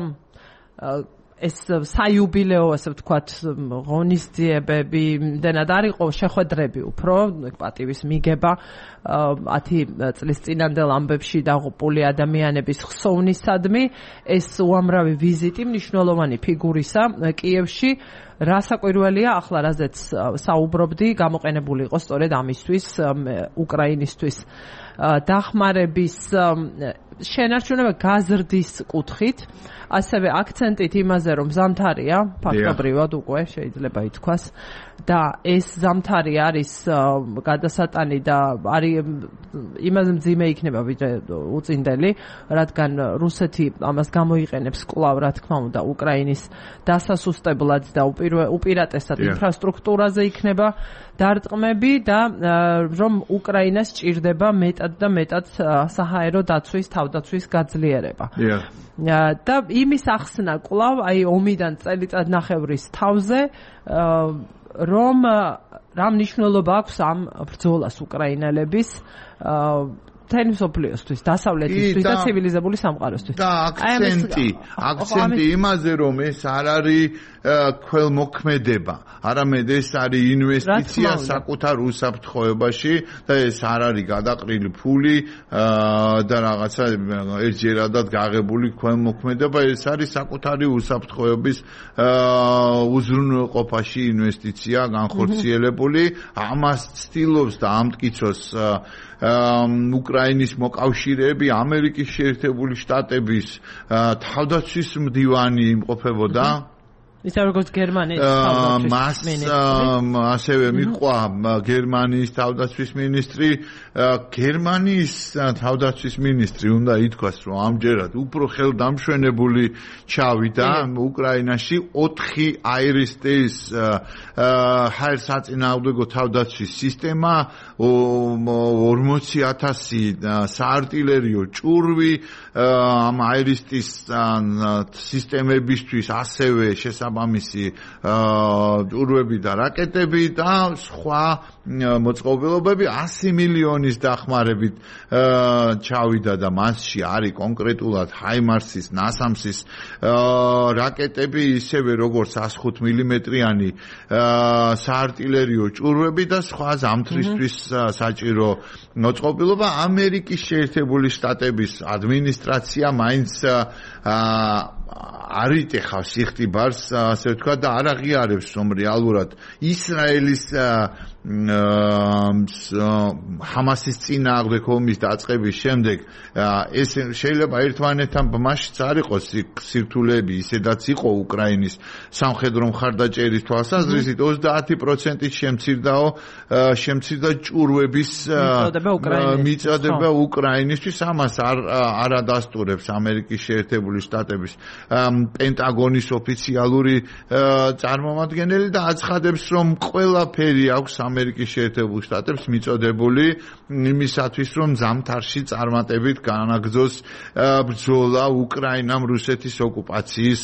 ეს საიუბილეო ასე ვთქვათ ღონისძიებები იმდენად არ იყო შეხვედრები უფრო პატივის მიგება ათი წლის წინანდელ ამბებში დაღუპული ადამიანების ხსოვნისადმი ეს უამრავი ვიზიტი მნიშვნელოვანი ფიგურისა კიევში რა საკვირველია ახლა რაზეც საუბრობდი გამოყენებული იყო სწორედ ამისთვის უკრაინისთვის დახმარების შენარჩუნება გაზრდის კუთხით ასევე აქცენტით იმაზე რომ ზამთარია ფაქტობრივად უკვე შეიძლება ითქვას და ეს ზამთარი არის გადასატანი და არის იმაზე მძიმე იქნება ვიდრე უწინდელი რადგან რუსეთი ამას გამოიყენებს კვლავ რა თქმა უნდა უკრაინის დასასუსტებლად და უპირატესად ინფრასტრუქტურაზე იქნება დარტყმები და რომ უკრაინას ჭირდება მეტად და მეტად საჰაერო დაცვის თავდაცვის გაძლიერება. და იმის ახსნა კვლავ აი ომიდან წელიწად ნახევრის თავზე რომ რა მნიშვნელობა აქვს ამ ბრძოლას უკრაინელების მთელი მსოფლიოსთვის, დასავლეთისთვის და ცივილიზებული სამყაროსთვის.
და აქცენტი, აქცენტი იმაზე რომ ეს არ არის ქველმოქმედება, არამედ ეს არის ინვესტიცია საკუთარ უსაფრთხოებაში და ეს არ არის გადაყრილი ფული და რაღაცა ერთჯერადად გაღებული ქველმოქმედება, ეს არის საკუთარი უსაფრთხოების უზრუნველყოფაში ინვესტიცია განხორციელებული, ამას ცდილობს და ამტკიცოს უკრაინის მოკავშირეები ამერიკის შეერთებული შტატების თავდაცვის მდივანი იმყოფებოდა
ისე როგორც გერმანიის თავდაცვის მინისტრი
ასევე მიყვა გერმანიის თავდაცვის მინისტრი გერმანიის თავდაცვის მინისტრი უნდა ითქვას რომ ამჯერად უფრო ხელდამშვენებული ჩავიდა უკრაინაში ოთხი აირისტეის ჰაერსაწინააღმდეგო თავდაცვის სისტემა ორმოცი ათასი საარტილერიო ჭურვი ამ აირისტის სისტემებისთვის ასევე შესაბამისი ჭურვები და რაკეტები და სხვა მოწყობილობები ასი მილიონის დახმარებით ჩავიდა და მასში არის კონკრეტულად ჰაიმარსის, ნასამსის რაკეტები, ისევე როგორც ას ხუთ მილიმეტრიანი საარტილერიო ჭურვები და სხვა ზამთრისთვის საჭირო მოწყობილობა. ამერიკის შეერთებული შტატების ადმინისტრაცია მაინც არ იტეხავს იხტიბარს, ასე ვთქვა და არ აღიარებს რომ რეალურად ისრაელის ჰამასის წინააღმდეგ ომის დაწყების შემდეგ ეს შეიძლება ერთმანეთთან ბმაშიც არ იყოს სირთულეები, ისედაც იყო უკრაინის სამხედრო მხარდაჭერის თვალსაზრისით ოცდაათი პროცენტით შემცირდაო შემცირდა ჭურვების მიწოდება უკრაინისთვის. ამას არ არ ადასტურებს ამერიკის შეერთებული შტატების პენტაგონის ოფიციალური წარმომადგენელი და აცხადებს, რომ ყველაფერი აქვს ამერიკის შეერთებულ შტატებს მიწოდებული იმისათვის, რომ ზამთარში წარმატებით განაგრძოს ბრძოლა უკრაინამ რუსეთის ოკუპაციის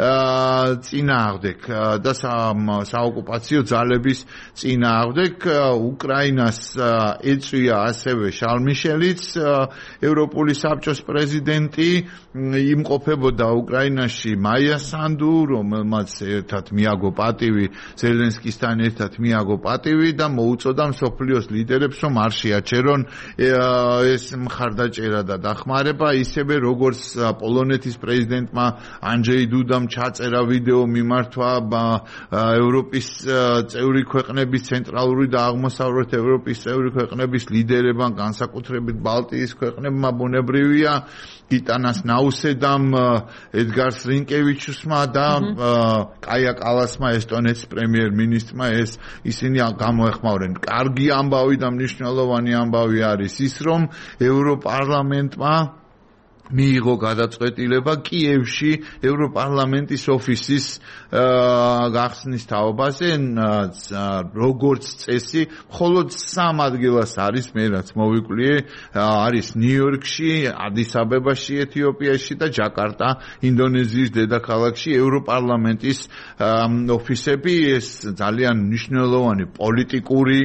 წინააღმდეგ და საოკუპაციო ძალების წინააღმდეგ. უკრაინას ეწვია ასევე შარლ მიშელიც, ევროპული საბჭოს პრეზიდენტი, იმყოფებოდა უკრაინაში მაია სანდუ, რომელმაც ერთად მიაგო პატივი, ზელენსკისთან ერთად მიაგო პატივი და მოუწოდა მსოფლიოს ლიდერებს, რომ არ შეაჩერონ ეს მხარდაჭერა და დახმარება, ისევე როგორც პოლონეთის პრეზიდენტმა ანჯეი დუდამ ჩაწერა ვიდეო მიმართვა ევროპის წევრი ქვეყნების, ცენტრალური და აღმოსავლეთ ევროპის წევრი ქვეყნების ლიდერებმა, განსაკუთრებით ბალტიის ქვეყნებმა, ბუნებრივია, გიტანას ნაუსედამ, ედგარ რინკევიჩუსმა და კაია კალასმა, ესტონეთის პრემიერ-მინისტრმა ეს ისინი გამოეხმაურენ. კარგი ამბავი და მნიშვნელოვანი ამბავი არის ის, რომ ევროპარლამენტმა მიიღო გადაწყვეტილება კიევში ევროპარლამენტის ოფისის გახსნის თაობაზე, როგორც წესი, მხოლოდ სამ ადგილას არის, მე რაც მოვიკვლიე, არის ნიუ-იორკში, ადის-აბებაში, ეთიოპიაში და ჯაკარტა, ინდონეზიის დედაქალაქში ევროპარლამენტის ოფისები. ეს ძალიან მნიშვნელოვანი პოლიტიკური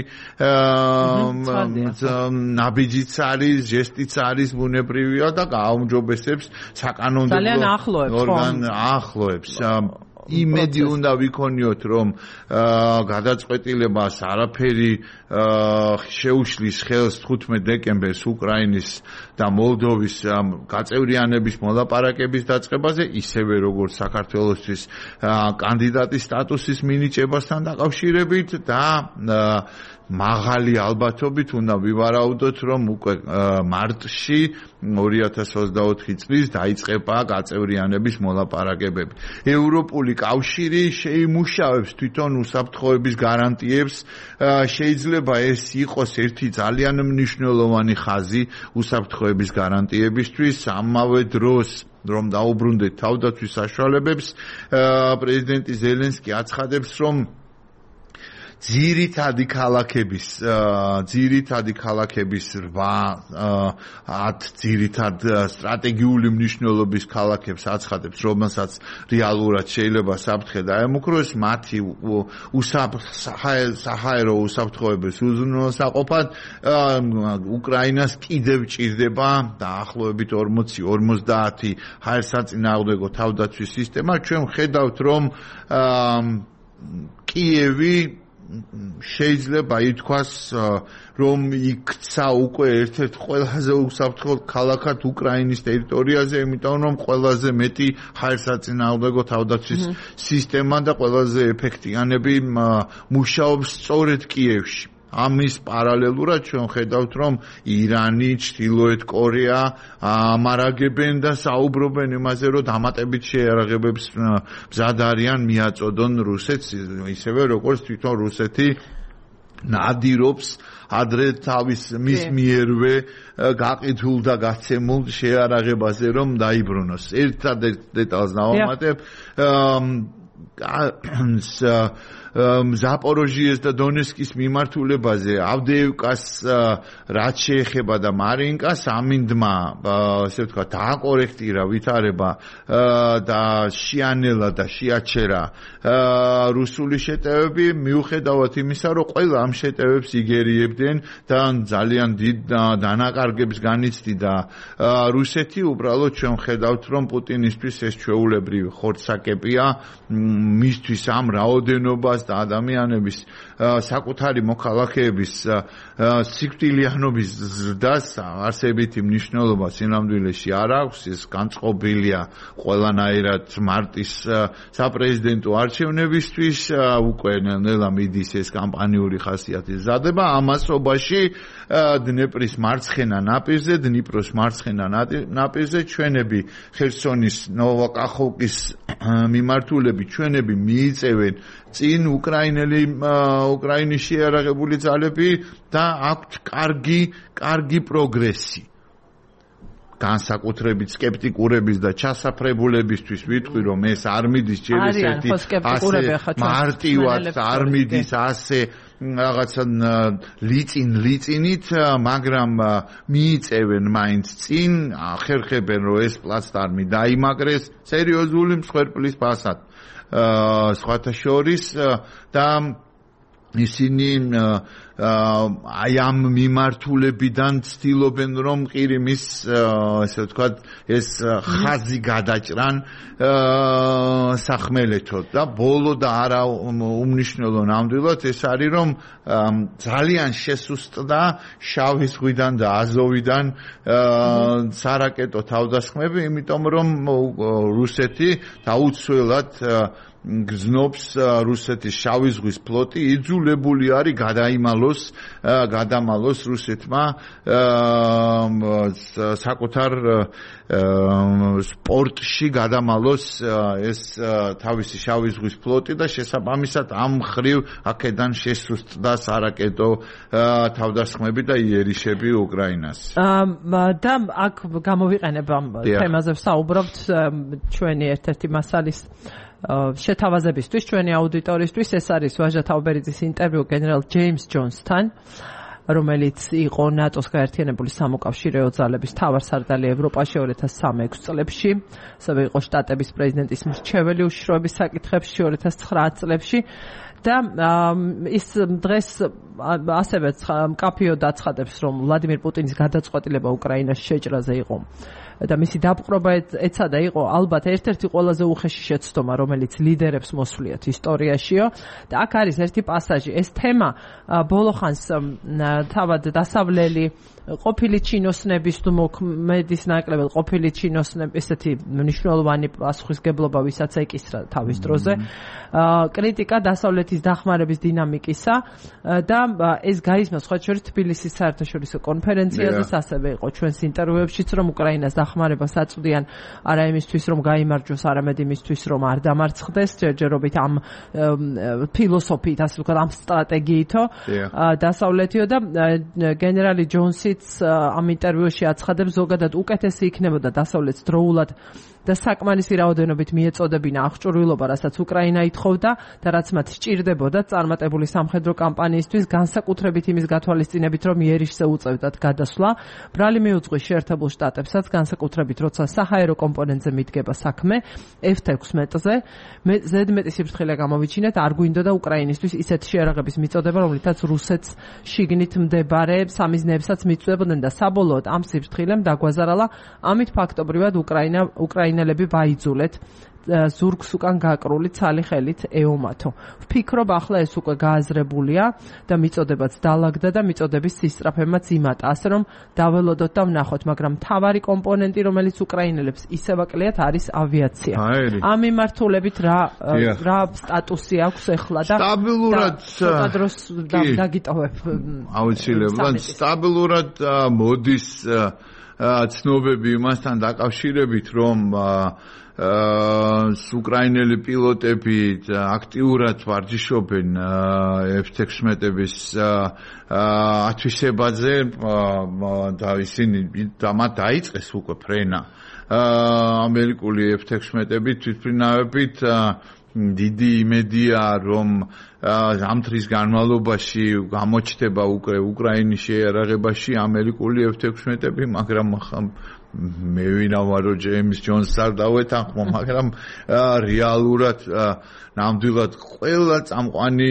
ნაბიჯიც არის, ჟესტიც არის, ბუნებრივია და გააუმჯობესებს საკანონმდებლო ორგან ახლოებს. იმედი უნდა ვიქონიოთ, რომ გადაწყვეტილებას არაფერი შეუშლის ხელს თხუთმეტ დეკემბერს უკრაინის და მოლდოვის გაწევრიანების მოლაპარაკების დაწყებაზე, ისევე როგორც საქართველოსთვის კანდიდატის სტატუსის მინიჭებასთან დაკავშირებით და მაღალი ალბათობით უნდა ვივარაუდოთ, რომ უკვე მარტში ორი ათას ოცდაოთხი წლის დაიწყება გაწევრიანების მოლაპარაკებები. ევროპული კავშირი შეიმუშავებს თვითონ უსაფრთხოების გარანტიებს. შეიძლება ეს იყოს ერთი ძალიან მნიშვნელოვანი ხაზი უსაფრთხოების გარანტიებისთვის. ამავე დროს რომ დაუბრუნდეთ თავდაცვის საშუალებებს, პრეზიდენტი ზელენსკი აცხადებს, რომ ძირითადი ქალაქების ძირითადი ქალაქების რვა ათ ძირითად სტრატეგიული მნიშვნელობის ქალაქებს აცხადებს, რომელსაც რეალურად შეიძლება საფრთხე დაემუქროს, მათი საჰაერო უსაფრთხოების უზრუნველსაყოფად უკრაინას კიდევ ჭირდება დაახლოებით ორმოცი ორმოცდაათი ჰაერსაწინააღმდეგო თავდაცვის სისტემა. ჩვენ ვხედავთ, რომ კიევი შეიძლება ითქვას, რომ იქცა უკვე ერთ-ერთ ყველაზე უსაფრთხო ქალაქად უკრაინის ტერიტორიაზე, იმიტომ რომ ყველაზე მეტი ჰაერსაწინააღმდეგო თავდაცვის სისტემა და ყველაზე ეფექტიანები მუშაობს სწორედ კიევში. ამის პარალელურად ჩვენ ხედავთ, რომ ირანი, ჩრდილოეთ კორეა ამარაგებენ და საუბრობენ იმაზე, რომ დამატებით შეიარაღებებს მზად არიან მიაწოდონ რუსეთს, ისევე როგორც თვითონ რუსეთი ნადირობს ადრე თავის მის მიერვე გაყიდულ და გაცემულ შეიარაღებაზე, რომ დაიბრუნოს. ერთადერთ დეტალს დავამატებ, ზაპოროჟიეს და დონეცკის მიმართულებაზე, ავდეევკას რაც შეეხება და მარინკას, ამინდმა ასე ვთქვათ დააკორექტირა ვითარება და შეანელა და შეაჩერა რუსული შეტევები, მიუხედავად იმისა, რომ ყველა ამ შეტევებს იგერიებდნენ და ძალიან დიდ დანაკარგებს განიცდიდა რუსეთი. უბრალოდ ჩვენ ხედავთ, რომ პუტინისთვის ეს ჩვეულებრივი ხორცსაკეპია, მისთვის ამ რაოდენობას და ადამიანების საკუთარი მოქალაქეების სიკვდილიანობის ზრდას არსებითი მნიშვნელობა სინამდვილეში არ აქვს. ეს განწყობილია ყველანაირად მარტის საპრეზიდენტო არჩევნებისთვის, უკვე ნელა მიდის ეს კამპანიური ხასიათის ზადება. ამასობაში დნეპრის მარცხენა ნაპირზე, დნიპროს მარცხენა ნაპირზე ჩვენები ხერსონის ნოვაკახოვკის მიმართულები ჩვენები მიიწევენ წინ უკრაინელი უკრაინის შეიარაღებული ძალები და აქვთ კარგი კარგი პროგრესი. განსაკუთრებით სკეპტიკურების და ჩასაფრებულებისთვის ვიტყვი, რომ ეს არ მიდის ჯერ ესეთი მარტივად არ მიდის ასე რაღაცა ლიწინ ლიწინით, მაგრამ მიიწევენ მაინც წინ, ახერხებენ რომ ეს პლაცდარმი დაიმაგრეს სერიოზული მსხვერპლის ფასად. სხვათა შორის და ისინი აი ამ მიმართულებიდან ცდილობენ რომ ყირიმის ესე ვთქვათ ეს ხაზი გადაჭრან სახმელეთოდ და ბოლო და არა უმნიშვნელო ნამდვილად ეს არის რომ ძალიან შესუსტდა შავი ზღვიდან და აზოვიდან სარაკეტო თავდასხმები, იმიტომ რომ რუსეთი დაუცველად გზნობს რუსეთის შავი ზღვის ფლოტი იძულებული არის გადაიმალოს გადამალოს რუსეთმა საკუთარ სპორტში გადამალოს ეს თავისი შავი ზღვის ფლოტი და შესაბამისად ამ ხრივ აქედან შესუსტდა სარაკეტო თავდასხმები და იერიშები უკრაინას.
და აქ გამოვიყენებ ამ თემაზე ვსაუბრობთ ჩვენი ერთ-ერთი მასალის შეთავაზებისთვის ჩვენი აუდიტორისთვის. ეს არის ვაჟა თაუბერიძის ინტერვიუ გენერალ ჯეიმს ჯონსთან, რომელიც იყო ნატოს გაერთიანებული სამოკავშირეო ძალების მთავარსარდალი ევროპაში ორი ათას სამი-ექვსი წლებში, ასევე იყო შტატების პრეზიდენტის მრჩეველი უშიშროების საკითხებში ორი ათას ცხრა წლებში და ის დღეს ასევე მკაფიოდ აცხადებს, რომ ვლადიმირ პუტინის გადაწყვეტილება უკრაინაში შეჭრაზე იყო და მისი დაპყრობა ეცადა იყო ალბათ ერთ-ერთი ყველაზე უხეში შეცდომა, რომელიც ლიდერებს მოსვლიათ ისტორიაშიო. და აქ არის ერთი პასაჟი. ეს თემა ბოლოხანს თავად დასავლელი ყოფილი ჩინოსნების თუ მოქმედის ნაკლებად ყოფილი ჩინოსნების ესეთი მნიშვნელოვანი პასუხისგებლობა, ვისაც ეკისრა თავის დროზე კრიტიკა დასავლეთის დახმარების დინამიკისა და ეს გაისმა სხვა შორის თბილისის საერთაშორისო კონფერენციაზეც, ასევე იყო ჩვენს ინტერვიუებშიც, რომ უკრაინას დახმარება საწვდიან არა იმისთვის, რომ გაიმარჯვოს, არამედ იმისთვის, რომ არ დამარცხდეს, ჯერჯერობით ამ ფილოსოფიით, ასე ვთქვათ, ამ სტრატეგიითო დასავლეთიო და გენერალი ჯონსიც ამ ინტერვიუში აცხადებს, ზოგადად უკეთესი იქნებოდა დასავლეთს დროულად და საკმარისი რაოდენობით მიეწოდებინა აღჭურვილობა, რასაც უკრაინა ითხოვდა და რაც მათ სჭირდებოდა წარმატებული სამხედრო კამპანიისთვის, განსაკუთრებით იმის გათვალისწინებით, რომ იერიშზე უწევდათ გადასვლა. ბრალი მიუძღვის შეერთებულ შტატებსაც, განსაკუთრებით როცა საჰაერო კომპონენტზე მიდგება საქმე ეფ თექვსმეტზე, ზედმეტი სიფრთხილე გამოვიჩინეთ, არ გვინდოდა უკრაინისთვის ისეთი შეიარაღების მიწოდება, რომლითაც რუსეთს შიგნით მდებარე სამიზნეებსაც მიწვდებოდნენ და საბოლოოდ ამ სიფრთხილემ დაგვაზარალა, ამით ფაქტობრივად უკრაინა უკრაინელები ვაიძულეთ ზურგს უკან გაკრული ცალი ხელით ეომათო. ვფიქრობ, ახლა ეს უკვე გააზრებულია და მიწოდებაც დაალაგდა და მიწოდების სისწრაფემაც იმატა, ასე რომ დაველოდოთ და ვნახოთ, მაგრამ მთავარი კომპონენტი, რომელიც უკრაინელებს ისევ აკლიათ, არის ავიაცია. ამ მიმართულებით რა რა სტატუსი აქვს ახლა და
სტაბილურად
ცოტა დროს დაგიტოვებ.
აუცილებლად სტაბილურად მოდის ცნობები იმასთან დაკავშირებით, რომ უკრაინელი პილოტები აქტიურად ვარჯიშობენ ეფ თექვსმეტების ათვისებაზე და ისინი მათ დაიწყეს უკვე ფრენა. ამერიკული ეფ თექვსმეტები თვითმფრინავებით დიდი იმედია, რომ ამ დღის განმავლობაში გამოჩნდება უკვე უკრაინის შეიარაღებაში ამერიკული ეფ თექვსმეტები, მაგრამ მე ვინავა რომ ჯეიმს ჯონსს არ დავეთანხმო, მაგრამ რეალურად ნამდვილად ყველა წამყვანი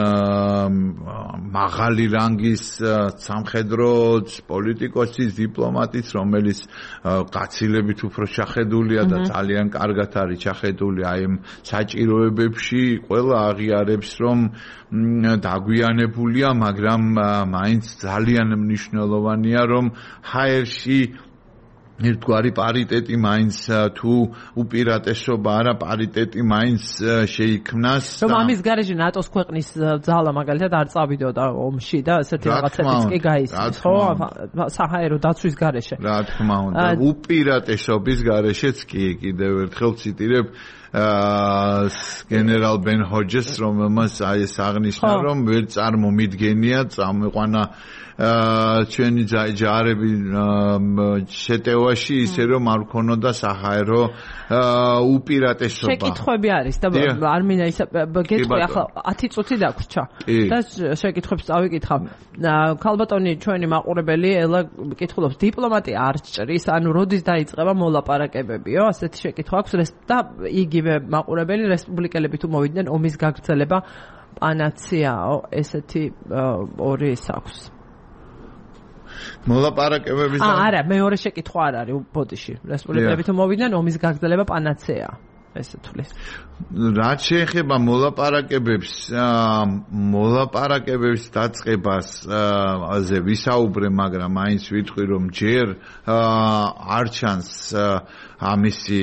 მაღალი რანგის სამხედრო პოლიტიკოსის, დიპლომატის, რომელიც გაცილებით უფრო ჩახედულია და ძალიან კარგად არის ჩახედული აი ამ საჭიროებებში, ყველა აღიარებს, რომ დაგვიანებულია, მაგრამ მაინც ძალიან მნიშვნელოვანია, რომ ჰაერში ერთგვარი პარიტეტი მაინც თუ უპირატესობა არა პარიტეტი მაინც შეიქმნას
რომ ამის გარეშე ნატოს ქვეყნის ძალა მაგალითად არ წავიდოდა ომში და ესეთი რაღაცებიც კი გაისმის ხო საჰაერო დაცვის გარეშე
რა თქმა უნდა უპირატესობის გარეშეც კი კიდევ ერთხელ ციტირებ გენერალ ბენ ჰოჯეს რომელმაც აი ეს აღნიშნა რომ ვერ წარმომიდგენია წამეყვანა ჩვენი ჯარები შეტევაში ისე რომ არ ქონოდა საჰაერო უპირატესობა.
შეკითხვები არის და არ მინდა ის გეტყვი ახლა ათი წუთი დაგვრჩა და შეკითხვებს წავიკითხავ. ქალბატონი ჩვენი მაყურებელი ელა კითხულობს დიპლომატია არ ჭრის ანუ როდის დაიწყება მოლაპარაკებებიო ასეთი შეკითხვა აქვს და იგივე მაყურებელი რესპუბლიკელები თუ მოვიდნენ ომის გაგრძელება პანაციაო ესეთი ორი ის აქვს.
მოლაპარაკებების
აა არა მეორე შეკითხვა არ არის ბოდიში რესპუბლიკელები თუ მოვიდნენ ომის გაგრძელება პანაცეა ესე თulis
რაც შეეხება მოლაპარაკებებს მოლაპარაკებების დაწყებას აზე ვისაუბრე მაგრამ მაინც ვიტყვი რომ ჯერ არ ჩანს ამისი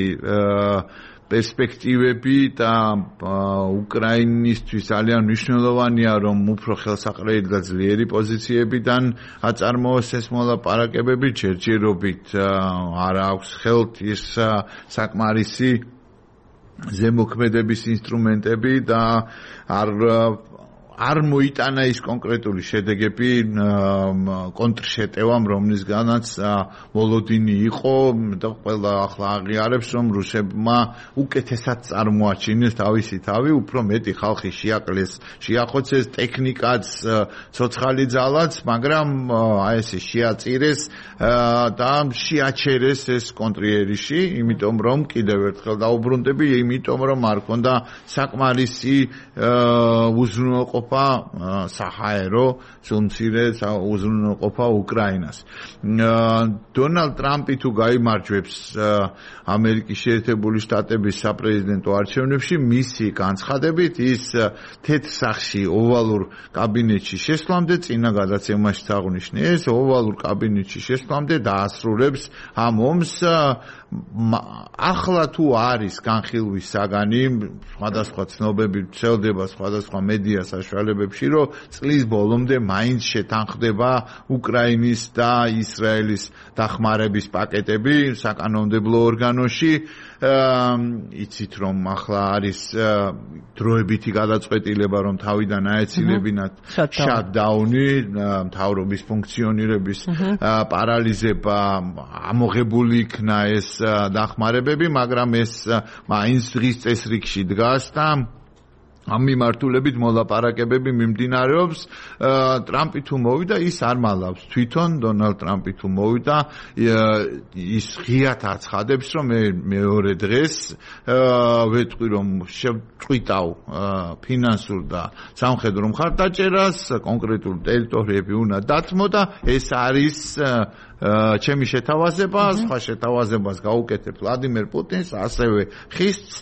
პერსპექტივები და უკრაინისთვის ძალიან მნიშვნელოვანია რომ უფრო ხელსაყრელი და ძლიერი პოზიციებიდან აწარმოოს ეს მოლაპარაკებები ჯერჯერობით არ აქვს ხელთ ის საკმარისი ზემოქმედების ინსტრუმენტები და არ არ მოიტანა ის კონკრეტული შედეგები კონტრშეტევამ რომლისგანაც მოლოდინი იყო და ყველა ახლა აღიარებს რომ რუსებმა უკეთესად წარმოაჩინეს თავისი თავი უფრო მეტი ხალხი შეაკლეს შეახოცეს ტექნიკაც ცოცხალი ძალაც მაგრამ აი ესე შეაწირეს და შეაჩერეს ეს კონტრიერიში იმიტომ რომ კიდევ ერთხელ დაუბრუნდები იმიტომ რომ არ ქონდა საკმარისი უზრუნველყოფა საჰაერო სულმცირე უზრუნველყოფა უკრაინას. დონალდ ტრამპი თუ გაიმარჯვებს ამერიკის შეერთებული შტატების საპრეზიდენტო არჩევნებში მისი განცხადებით ის თეთრ სახლში ოვალურ კაბინეტში შესვლამდე წინა გადაცემაში აღნიშნე ეს ოვალურ კაბინეტში შესვლამდე დაასრულებს ამ ომს ახლა თუ არის განხილვის საგანი სხვადასხვა ცნობები ვრცელდება სხვადასხვა მედია საშუალებებში რომ წლის ბოლომდე მაინც შეთანხმდება უკრაინის და ისრაელის დახმარების პაკეტები საკანონმდებლო ორგანოში იცით რომ ახლა არის დროებითი გადაწყვეტილება რომ თავიდან აეცილებინათ შატდაუნი მთავრობის ფუნქციონირების პარალიზება ამოღებული იქნა ეს დახმარებები მაგრამ ეს მაინც დღის წესრიგში დგას და ამ მიმართულებით მოლაპარაკებები მიმდინარეობს ტრამპი თუ მოვიდა ის არ მალავს თვითონ დონალდ ტრამპი თუ მოვიდა ის ღიათ აცხადებს რომ მე მეორე დღეს ვეტყვი რომ შევწყვიტავ ფინანსურ და სამხედრო მხარდაჭერას კონკრეტულ ტერიტორიები უნდა დათმო და ეს არის ჩემი შეთავაზება სხვა შეთავაზებას გაუკეთებ ვლადიმერ პუტინს ასევე ხისტს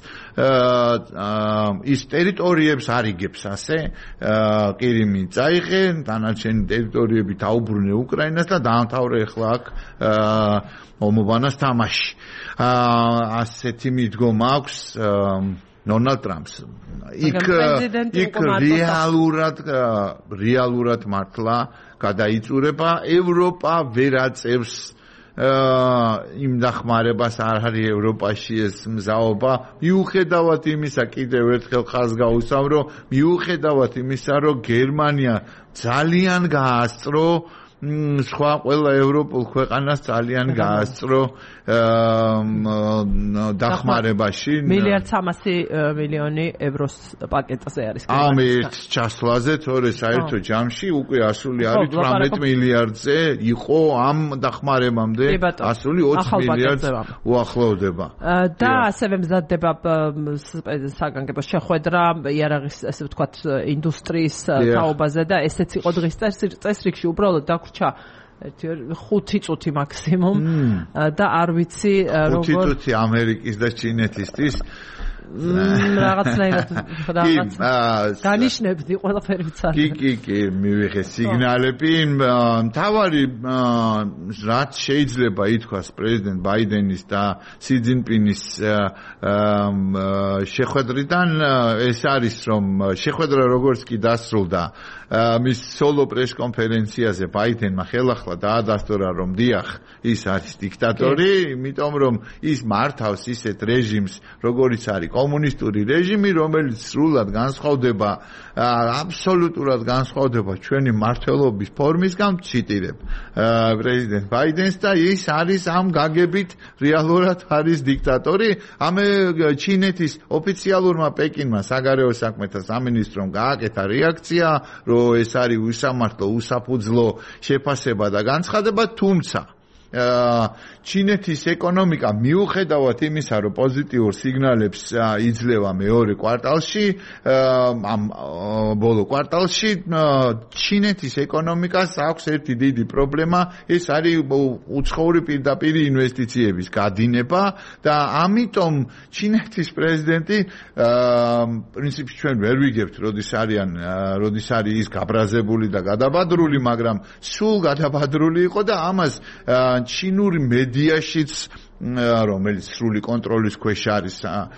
ის ტერიტორიებს არიგებს ასე ყირიმი წაიღე დანარჩენი ტერიტორიები დაუბრუნე უკრაინას და დაამთავრე ახლა აქ ომობანას თამაში ასეთი მიდგომა აქვს დონალდ ტრამპს იქ იქ რეალურად რეალურად მართლა გადაიწურება ევროპა ვერ აწევს იმ დახმარებას არ არის ევროპაში ეს მზაობა მიუხედავად იმისა კიდევ ერთხელ ხაზს გაუსვამ რომ მიუხედავად იმისა რომ გერმანია ძალიან გაასწრო სხვა ყველა ევროპულ ქვეყანას ძალიან გაასწრო დახმარებაში
მილიარდ სამასი მილიონი ევროს პაკეტზე არის
ამით ჩასვლაზე თორე საერთო ჯამში უკვე ასული არის თვრამეტ მილიარდზე იყო ამ დახმარებამდე ასული ოც მილიარდს უახლოვდება
და ასევე მზადდება საგანგებო შეხვედრა იარაღის ესე ვთქვათ ინდუსტრიის თაობაზე და ესეც იყო დღის წესრიგში უბრალოდ დაგვრჩა ხუთი წუთი მაქსიმუმ და არ ვიცი
როგორ ხუთი წუთი ამერიკის და ჩინეთისთვის
რაღაცნაირად რაღაც განიშნებდი ყველაფერი ვიცი.
კი, კი, კი, მივიღე სიგნალები. მთავარი რაც შეიძლება ითქვას პრეზიდენტ ბაიდენის და სი ძინპინის შეხვედრიდან ეს არის რომ შეხვედრა როგორც კი დასრულდა მის სოლო პრეს კონფერენციაზე ბაიდენმა ხელახლა დაადასტურა რომ დიახ ის არის დიქტატორი, იმიტომ რომ ის მართავს ისეთ რეჟიმს როგორიც არის კომუნისტური რეჟიმი, რომელიც სრულად განსხვავდება აბსოლუტურად განსხვავდება ჩვენი მმართველობის ფორმისგან, ციტირებ პრეზიდენტ ბაიდენს და ის არის ამ გაგებით რეალურად არის დიქტატორი. ამე ჩინეთის ოფიციალურმა პეკინმა საგარეო საქმეთა სამინისტრომ გააკეთა რეაქცია, რომ ეს არის უსამართლო, უსაფუძვლო შეფასება და განცხადება, თუმცა ჩინეთის ეკონომიკა მიუხედავად იმისა, რომ პოზიტიურ სიგნალებს იძლევა მეორე კვარტალში, ამ ბოლო კვარტალში ჩინეთის ეკონომიკას აქვს ერთი დიდი პრობლემა, ეს არის უცხოური პირდაპირ ინვესტიციების გადინება და ამიტომ ჩინეთის პრეზიდენტი პრინციპში ჩვენ ვერ ვიგებთ, როდის არიან, როდის არის ის გაბრაზებული და გადაბადრული, მაგრამ სულ გადაბადრული იყო და ამას ჩინური მედიაშიც რომელიც სრული კონტროლის ქვეშ არის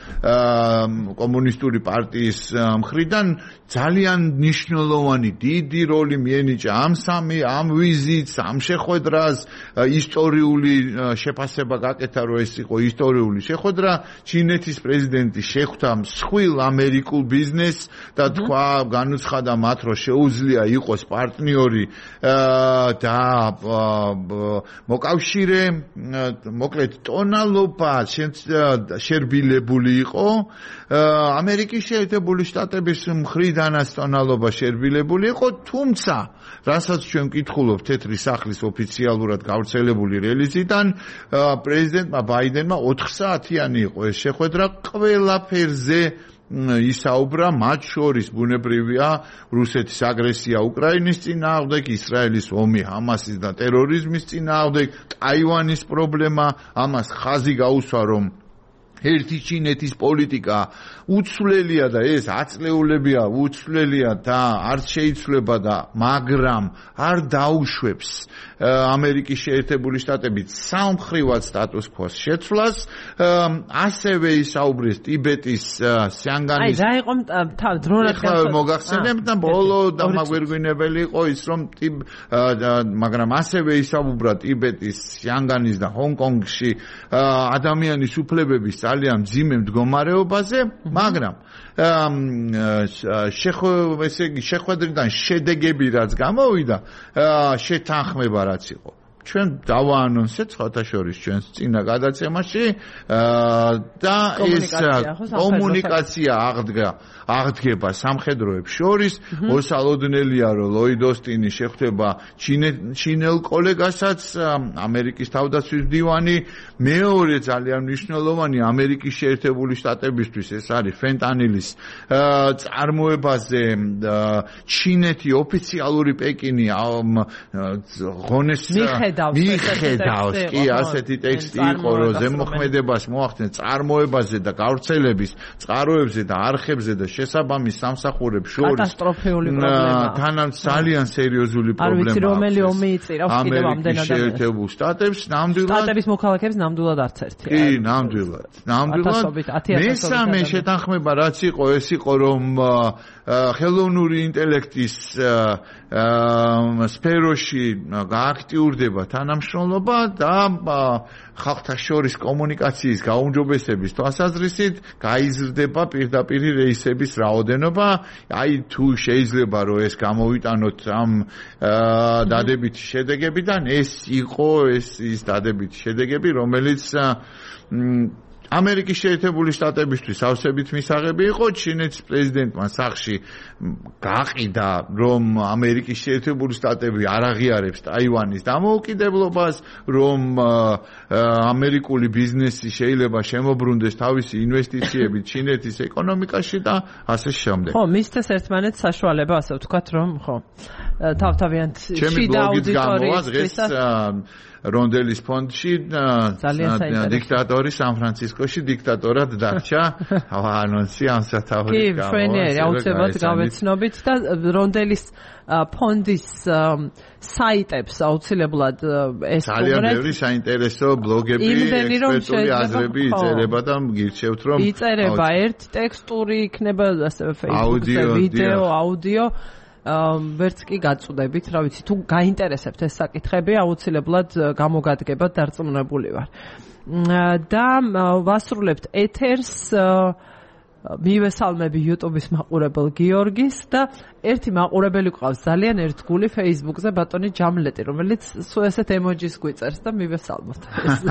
კომუნისტური პარტიის მხრიდან ძალიან მნიშვნელოვანი დიდი როლი მიენიჭა ამ სამი ამ ვიზიტს, ამ შეხვედრას, ისტორიული შეფასება გაკეთა, რომ ეს იყო ისტორიული შეხვედრა. ჩინეთის პრეზიდენტი შეხვდა მსხვილ ამერიკულ ბიზნესს და თქვა, განუცხადა მათ, რომ შეუძლია იყოს პარტნიორი და მოკავშირე, მოკლედ ტონალობა შერბილებული იყო. ამერიკის შეერთებული შტატების მხრიდანაც ტონალობა შერბილებული იყო, თუმცა რასაც ჩვენ ვკითხულობთ თეთრი სახლის ოფიციალურად გავრცელებული რელიზიდან, პრეზიდენტმა ბაიდენმა ოთხ საათიანი იყო ეს შეხვედრა, ყველაფერზე ისაუბრა, მათ შორის ბუნებრივია რუსეთის აგრესია უკრაინის წინააღმდეგ, ისრაელის ომი ჰამასის და ტერორიზმის წინააღმდეგ, ტაივანის პრობლემა, ამას ხაზი გაუსვა, რომ ერთი ჩინეთის პოლიტიკა უცვლელია და ეს აწლეულებია უცვლელია და არც შეიცვლება და მაგრამ არ დაუშვებს ამერიკის შეერთებული შტატებით სამმხრივად სტატუს ქვოს შეცვლას. ასევე ისაუბრეს ტიბეტის სიანგანის
აი რა იყო დრონად
მოგახსენებთ და ბოლო დამაგვირგვინებელი იყო ის რომ მაგრამ ასევე ისაუბრა ტიბეტის სიანგანის და ჰონკონგში ადამიანის უფლებების ძალიან მძიმე მდგომარეობაზე, მაგრამ შეხვედრიდან შედეგები რაც გამოვიდა, შეთანხმება რაც იყო. ჩვენ დავაანონსეთ ხათაშორის ჩვენს წინა გადაცემაში და ეს კომუნიკაცია აღდგა აღდგება სამხედროებს შორის. მოსალოდნელია, რომ ლოიდ ოსტინი შეხვდება ჩინელ კოლეგასაც, ამერიკის თავდაცვის მდივანი. მეორე ძალიან მნიშვნელოვანი ამერიკის შეერთებული შტატებისთვის ეს არის ფენტანილის წარმოებაზე. ჩინეთი ოფიციალური პეკინი ღონეს მიხედავს, კი, ასეთი ტექსტი იყო, რომ ზემოქმედებას მოახდენს წარმოებაზე და გავრცელების წყაროებზე და არხებზე და შესაბამის სამსახურებს შორის
კატასტროფული პრობლემა.
თანაც ძალიან სერიოზული პრობლემა.
არ ვიცი რომელი ომი იწირავს კიდევ ამდენად
შეერთებულ შტატებს, ნამდვილად
შტატების მოქალაქეებს ნამდვილად არც ერთი.
კი, ნამდვილად. ნამდვილად. მესამე შეთანხმება რაც იყო, ეს იყო რომ ხელოვნური ინტელექტის სფეროში გააქტიურდება თანამშრომლობა და ხალხთა შორის კომუნიკაციის გაუმჯობესების თვალსაზრისით გაიზრდება პირდაპირ რეისების რაოდენობა. აი თუ შეიძლება რომ ეს გამოვიტანოთ ამ დადებითი შედეგებიდან, ეს იყო ეს ის დადებითი შედეგები, რომელიც ამერიკის შეერთებული შტატებისთვის ავსებით მისაღები იყო. ჩინეთის პრეზიდენტმა სახში გაყიდა, რომ ამერიკის შეერთებული შტატები არ აღიარებს ტაივანის დამოუკიდებლობას, რომ ამერიკული ბიზნესი შეიძლება შემოbrunდეს თავისი ინვესტიციებით ჩინეთის ეკონომიკაში და ასე შემდეგ.
ხო, მისცეს ერთმანეთს საშუალება, ასე ვთქვათ, რომ ხო, თავთავიანთ შიდა აუდიტორიისთვისაც
რონდელის ფონდში დიქტატორი სან-ფრანცისკოში დიქტატორად დარჩა. ანონსი ამ სათავეში
გამო. კი, ჩვენი აუცილებლად გავეცნობით და რონდელის ფონდის საიტებს აუცილებლად ეს
ძალიან ბევრი საინტერესო ბლოგები, ექსპერტული აზრები იწერება და გირჩევთ რომ
იწერება ერთ ტექსტური იქნება ასევე Facebook-ზე ვიდეო, აუდიო ვერც კი გაწუდებით, რა ვიცი, თუ გაინტერესებთ ეს საკითხები, აუცილებლად გამოგადგებათ, დარწმუნებული ვარ. და ვასრულებთ ეთერს მივესალმები YouTube-ის მაყურებელ გიორგის და ერთი მაყურებელი ყავს ძალიან ერთგული Facebook-ზე ბატონი ჯამლეტი, რომელიც სულ ესეთ ემოჯის გვიწერს და მივესალმოთ.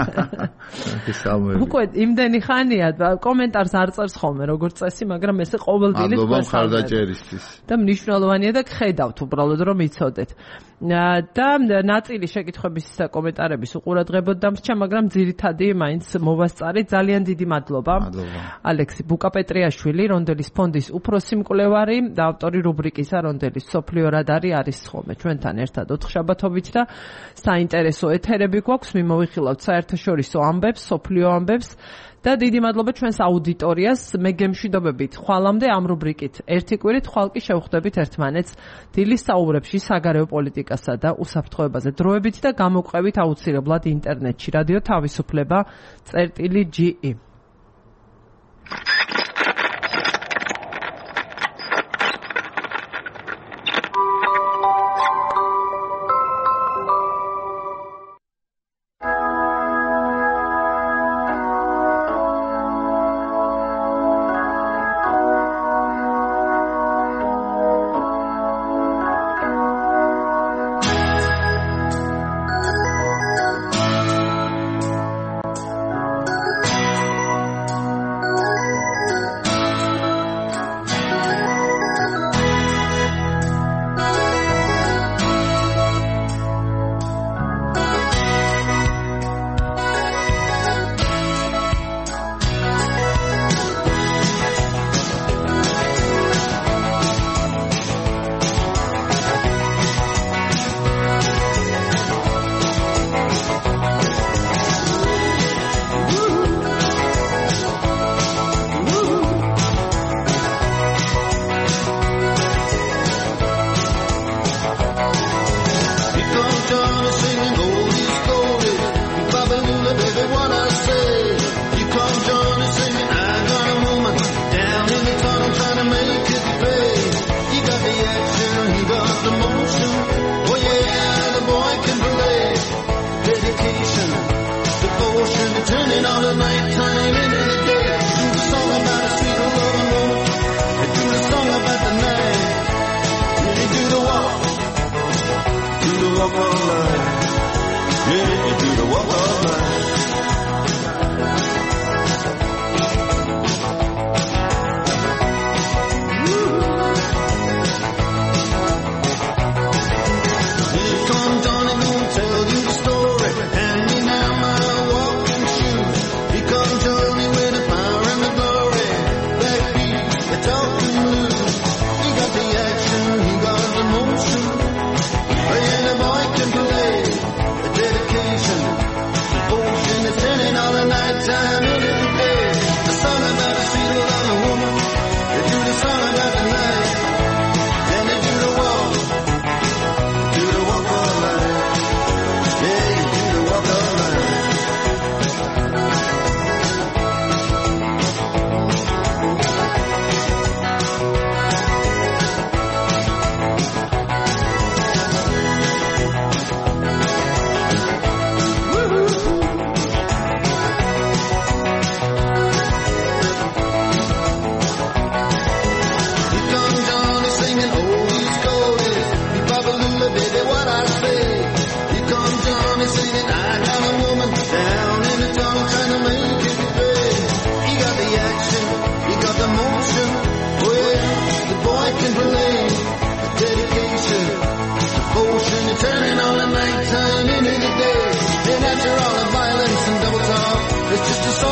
მივესალმები.
უკვე იმდენი ხანია კომენტარს არ წერს ხოლმე როგორც წესი, მაგრამ ესე ყოველდღიურად
მადლობა მხარდაჭერისთვის.
და მნიშვნელოვანია და გხედავთ უბრალოდ რომ იცოდეთ. და ნაწილი შეკითხვების და კომენტარების უყურადღებოდ დამრჩა, მაგრამ ძირითადი მაინც მოვასწარი. ძალიან დიდი მადლობა. ალექსი ბუკაპეტრიაშვილი, რონდელის ფონდის უფროსი მკვლევარი და ავტორი რუბრიკისა რონდელის სოფლიო რადარი არის ხოლმე ჩვენთან ერთად ოთხშაბათობით და საინტერესო ეთერები გვაქვს. მიმოვიხილავთ საერთაშორისო ამბებს, სოფლიო ამბებს და დიდი მადლობა ჩვენს აუდიტორიას. მე გემშვიდობებით ხვალამდე ამ რუბრიკით ერთი კვირით, ხვალ კი შევხვდებით ერთმანეთს დილის საუბრებში საგარეო პოლიტიკასა და უსაფრთხოებაზე დროებით და გამოგვყევით აუცილებლად ინტერნეტში რადიო თავისუფლება წერტილი ჯი ი.
Turning all the nighttime into the day. And after all the violence and double talk, it's just a song.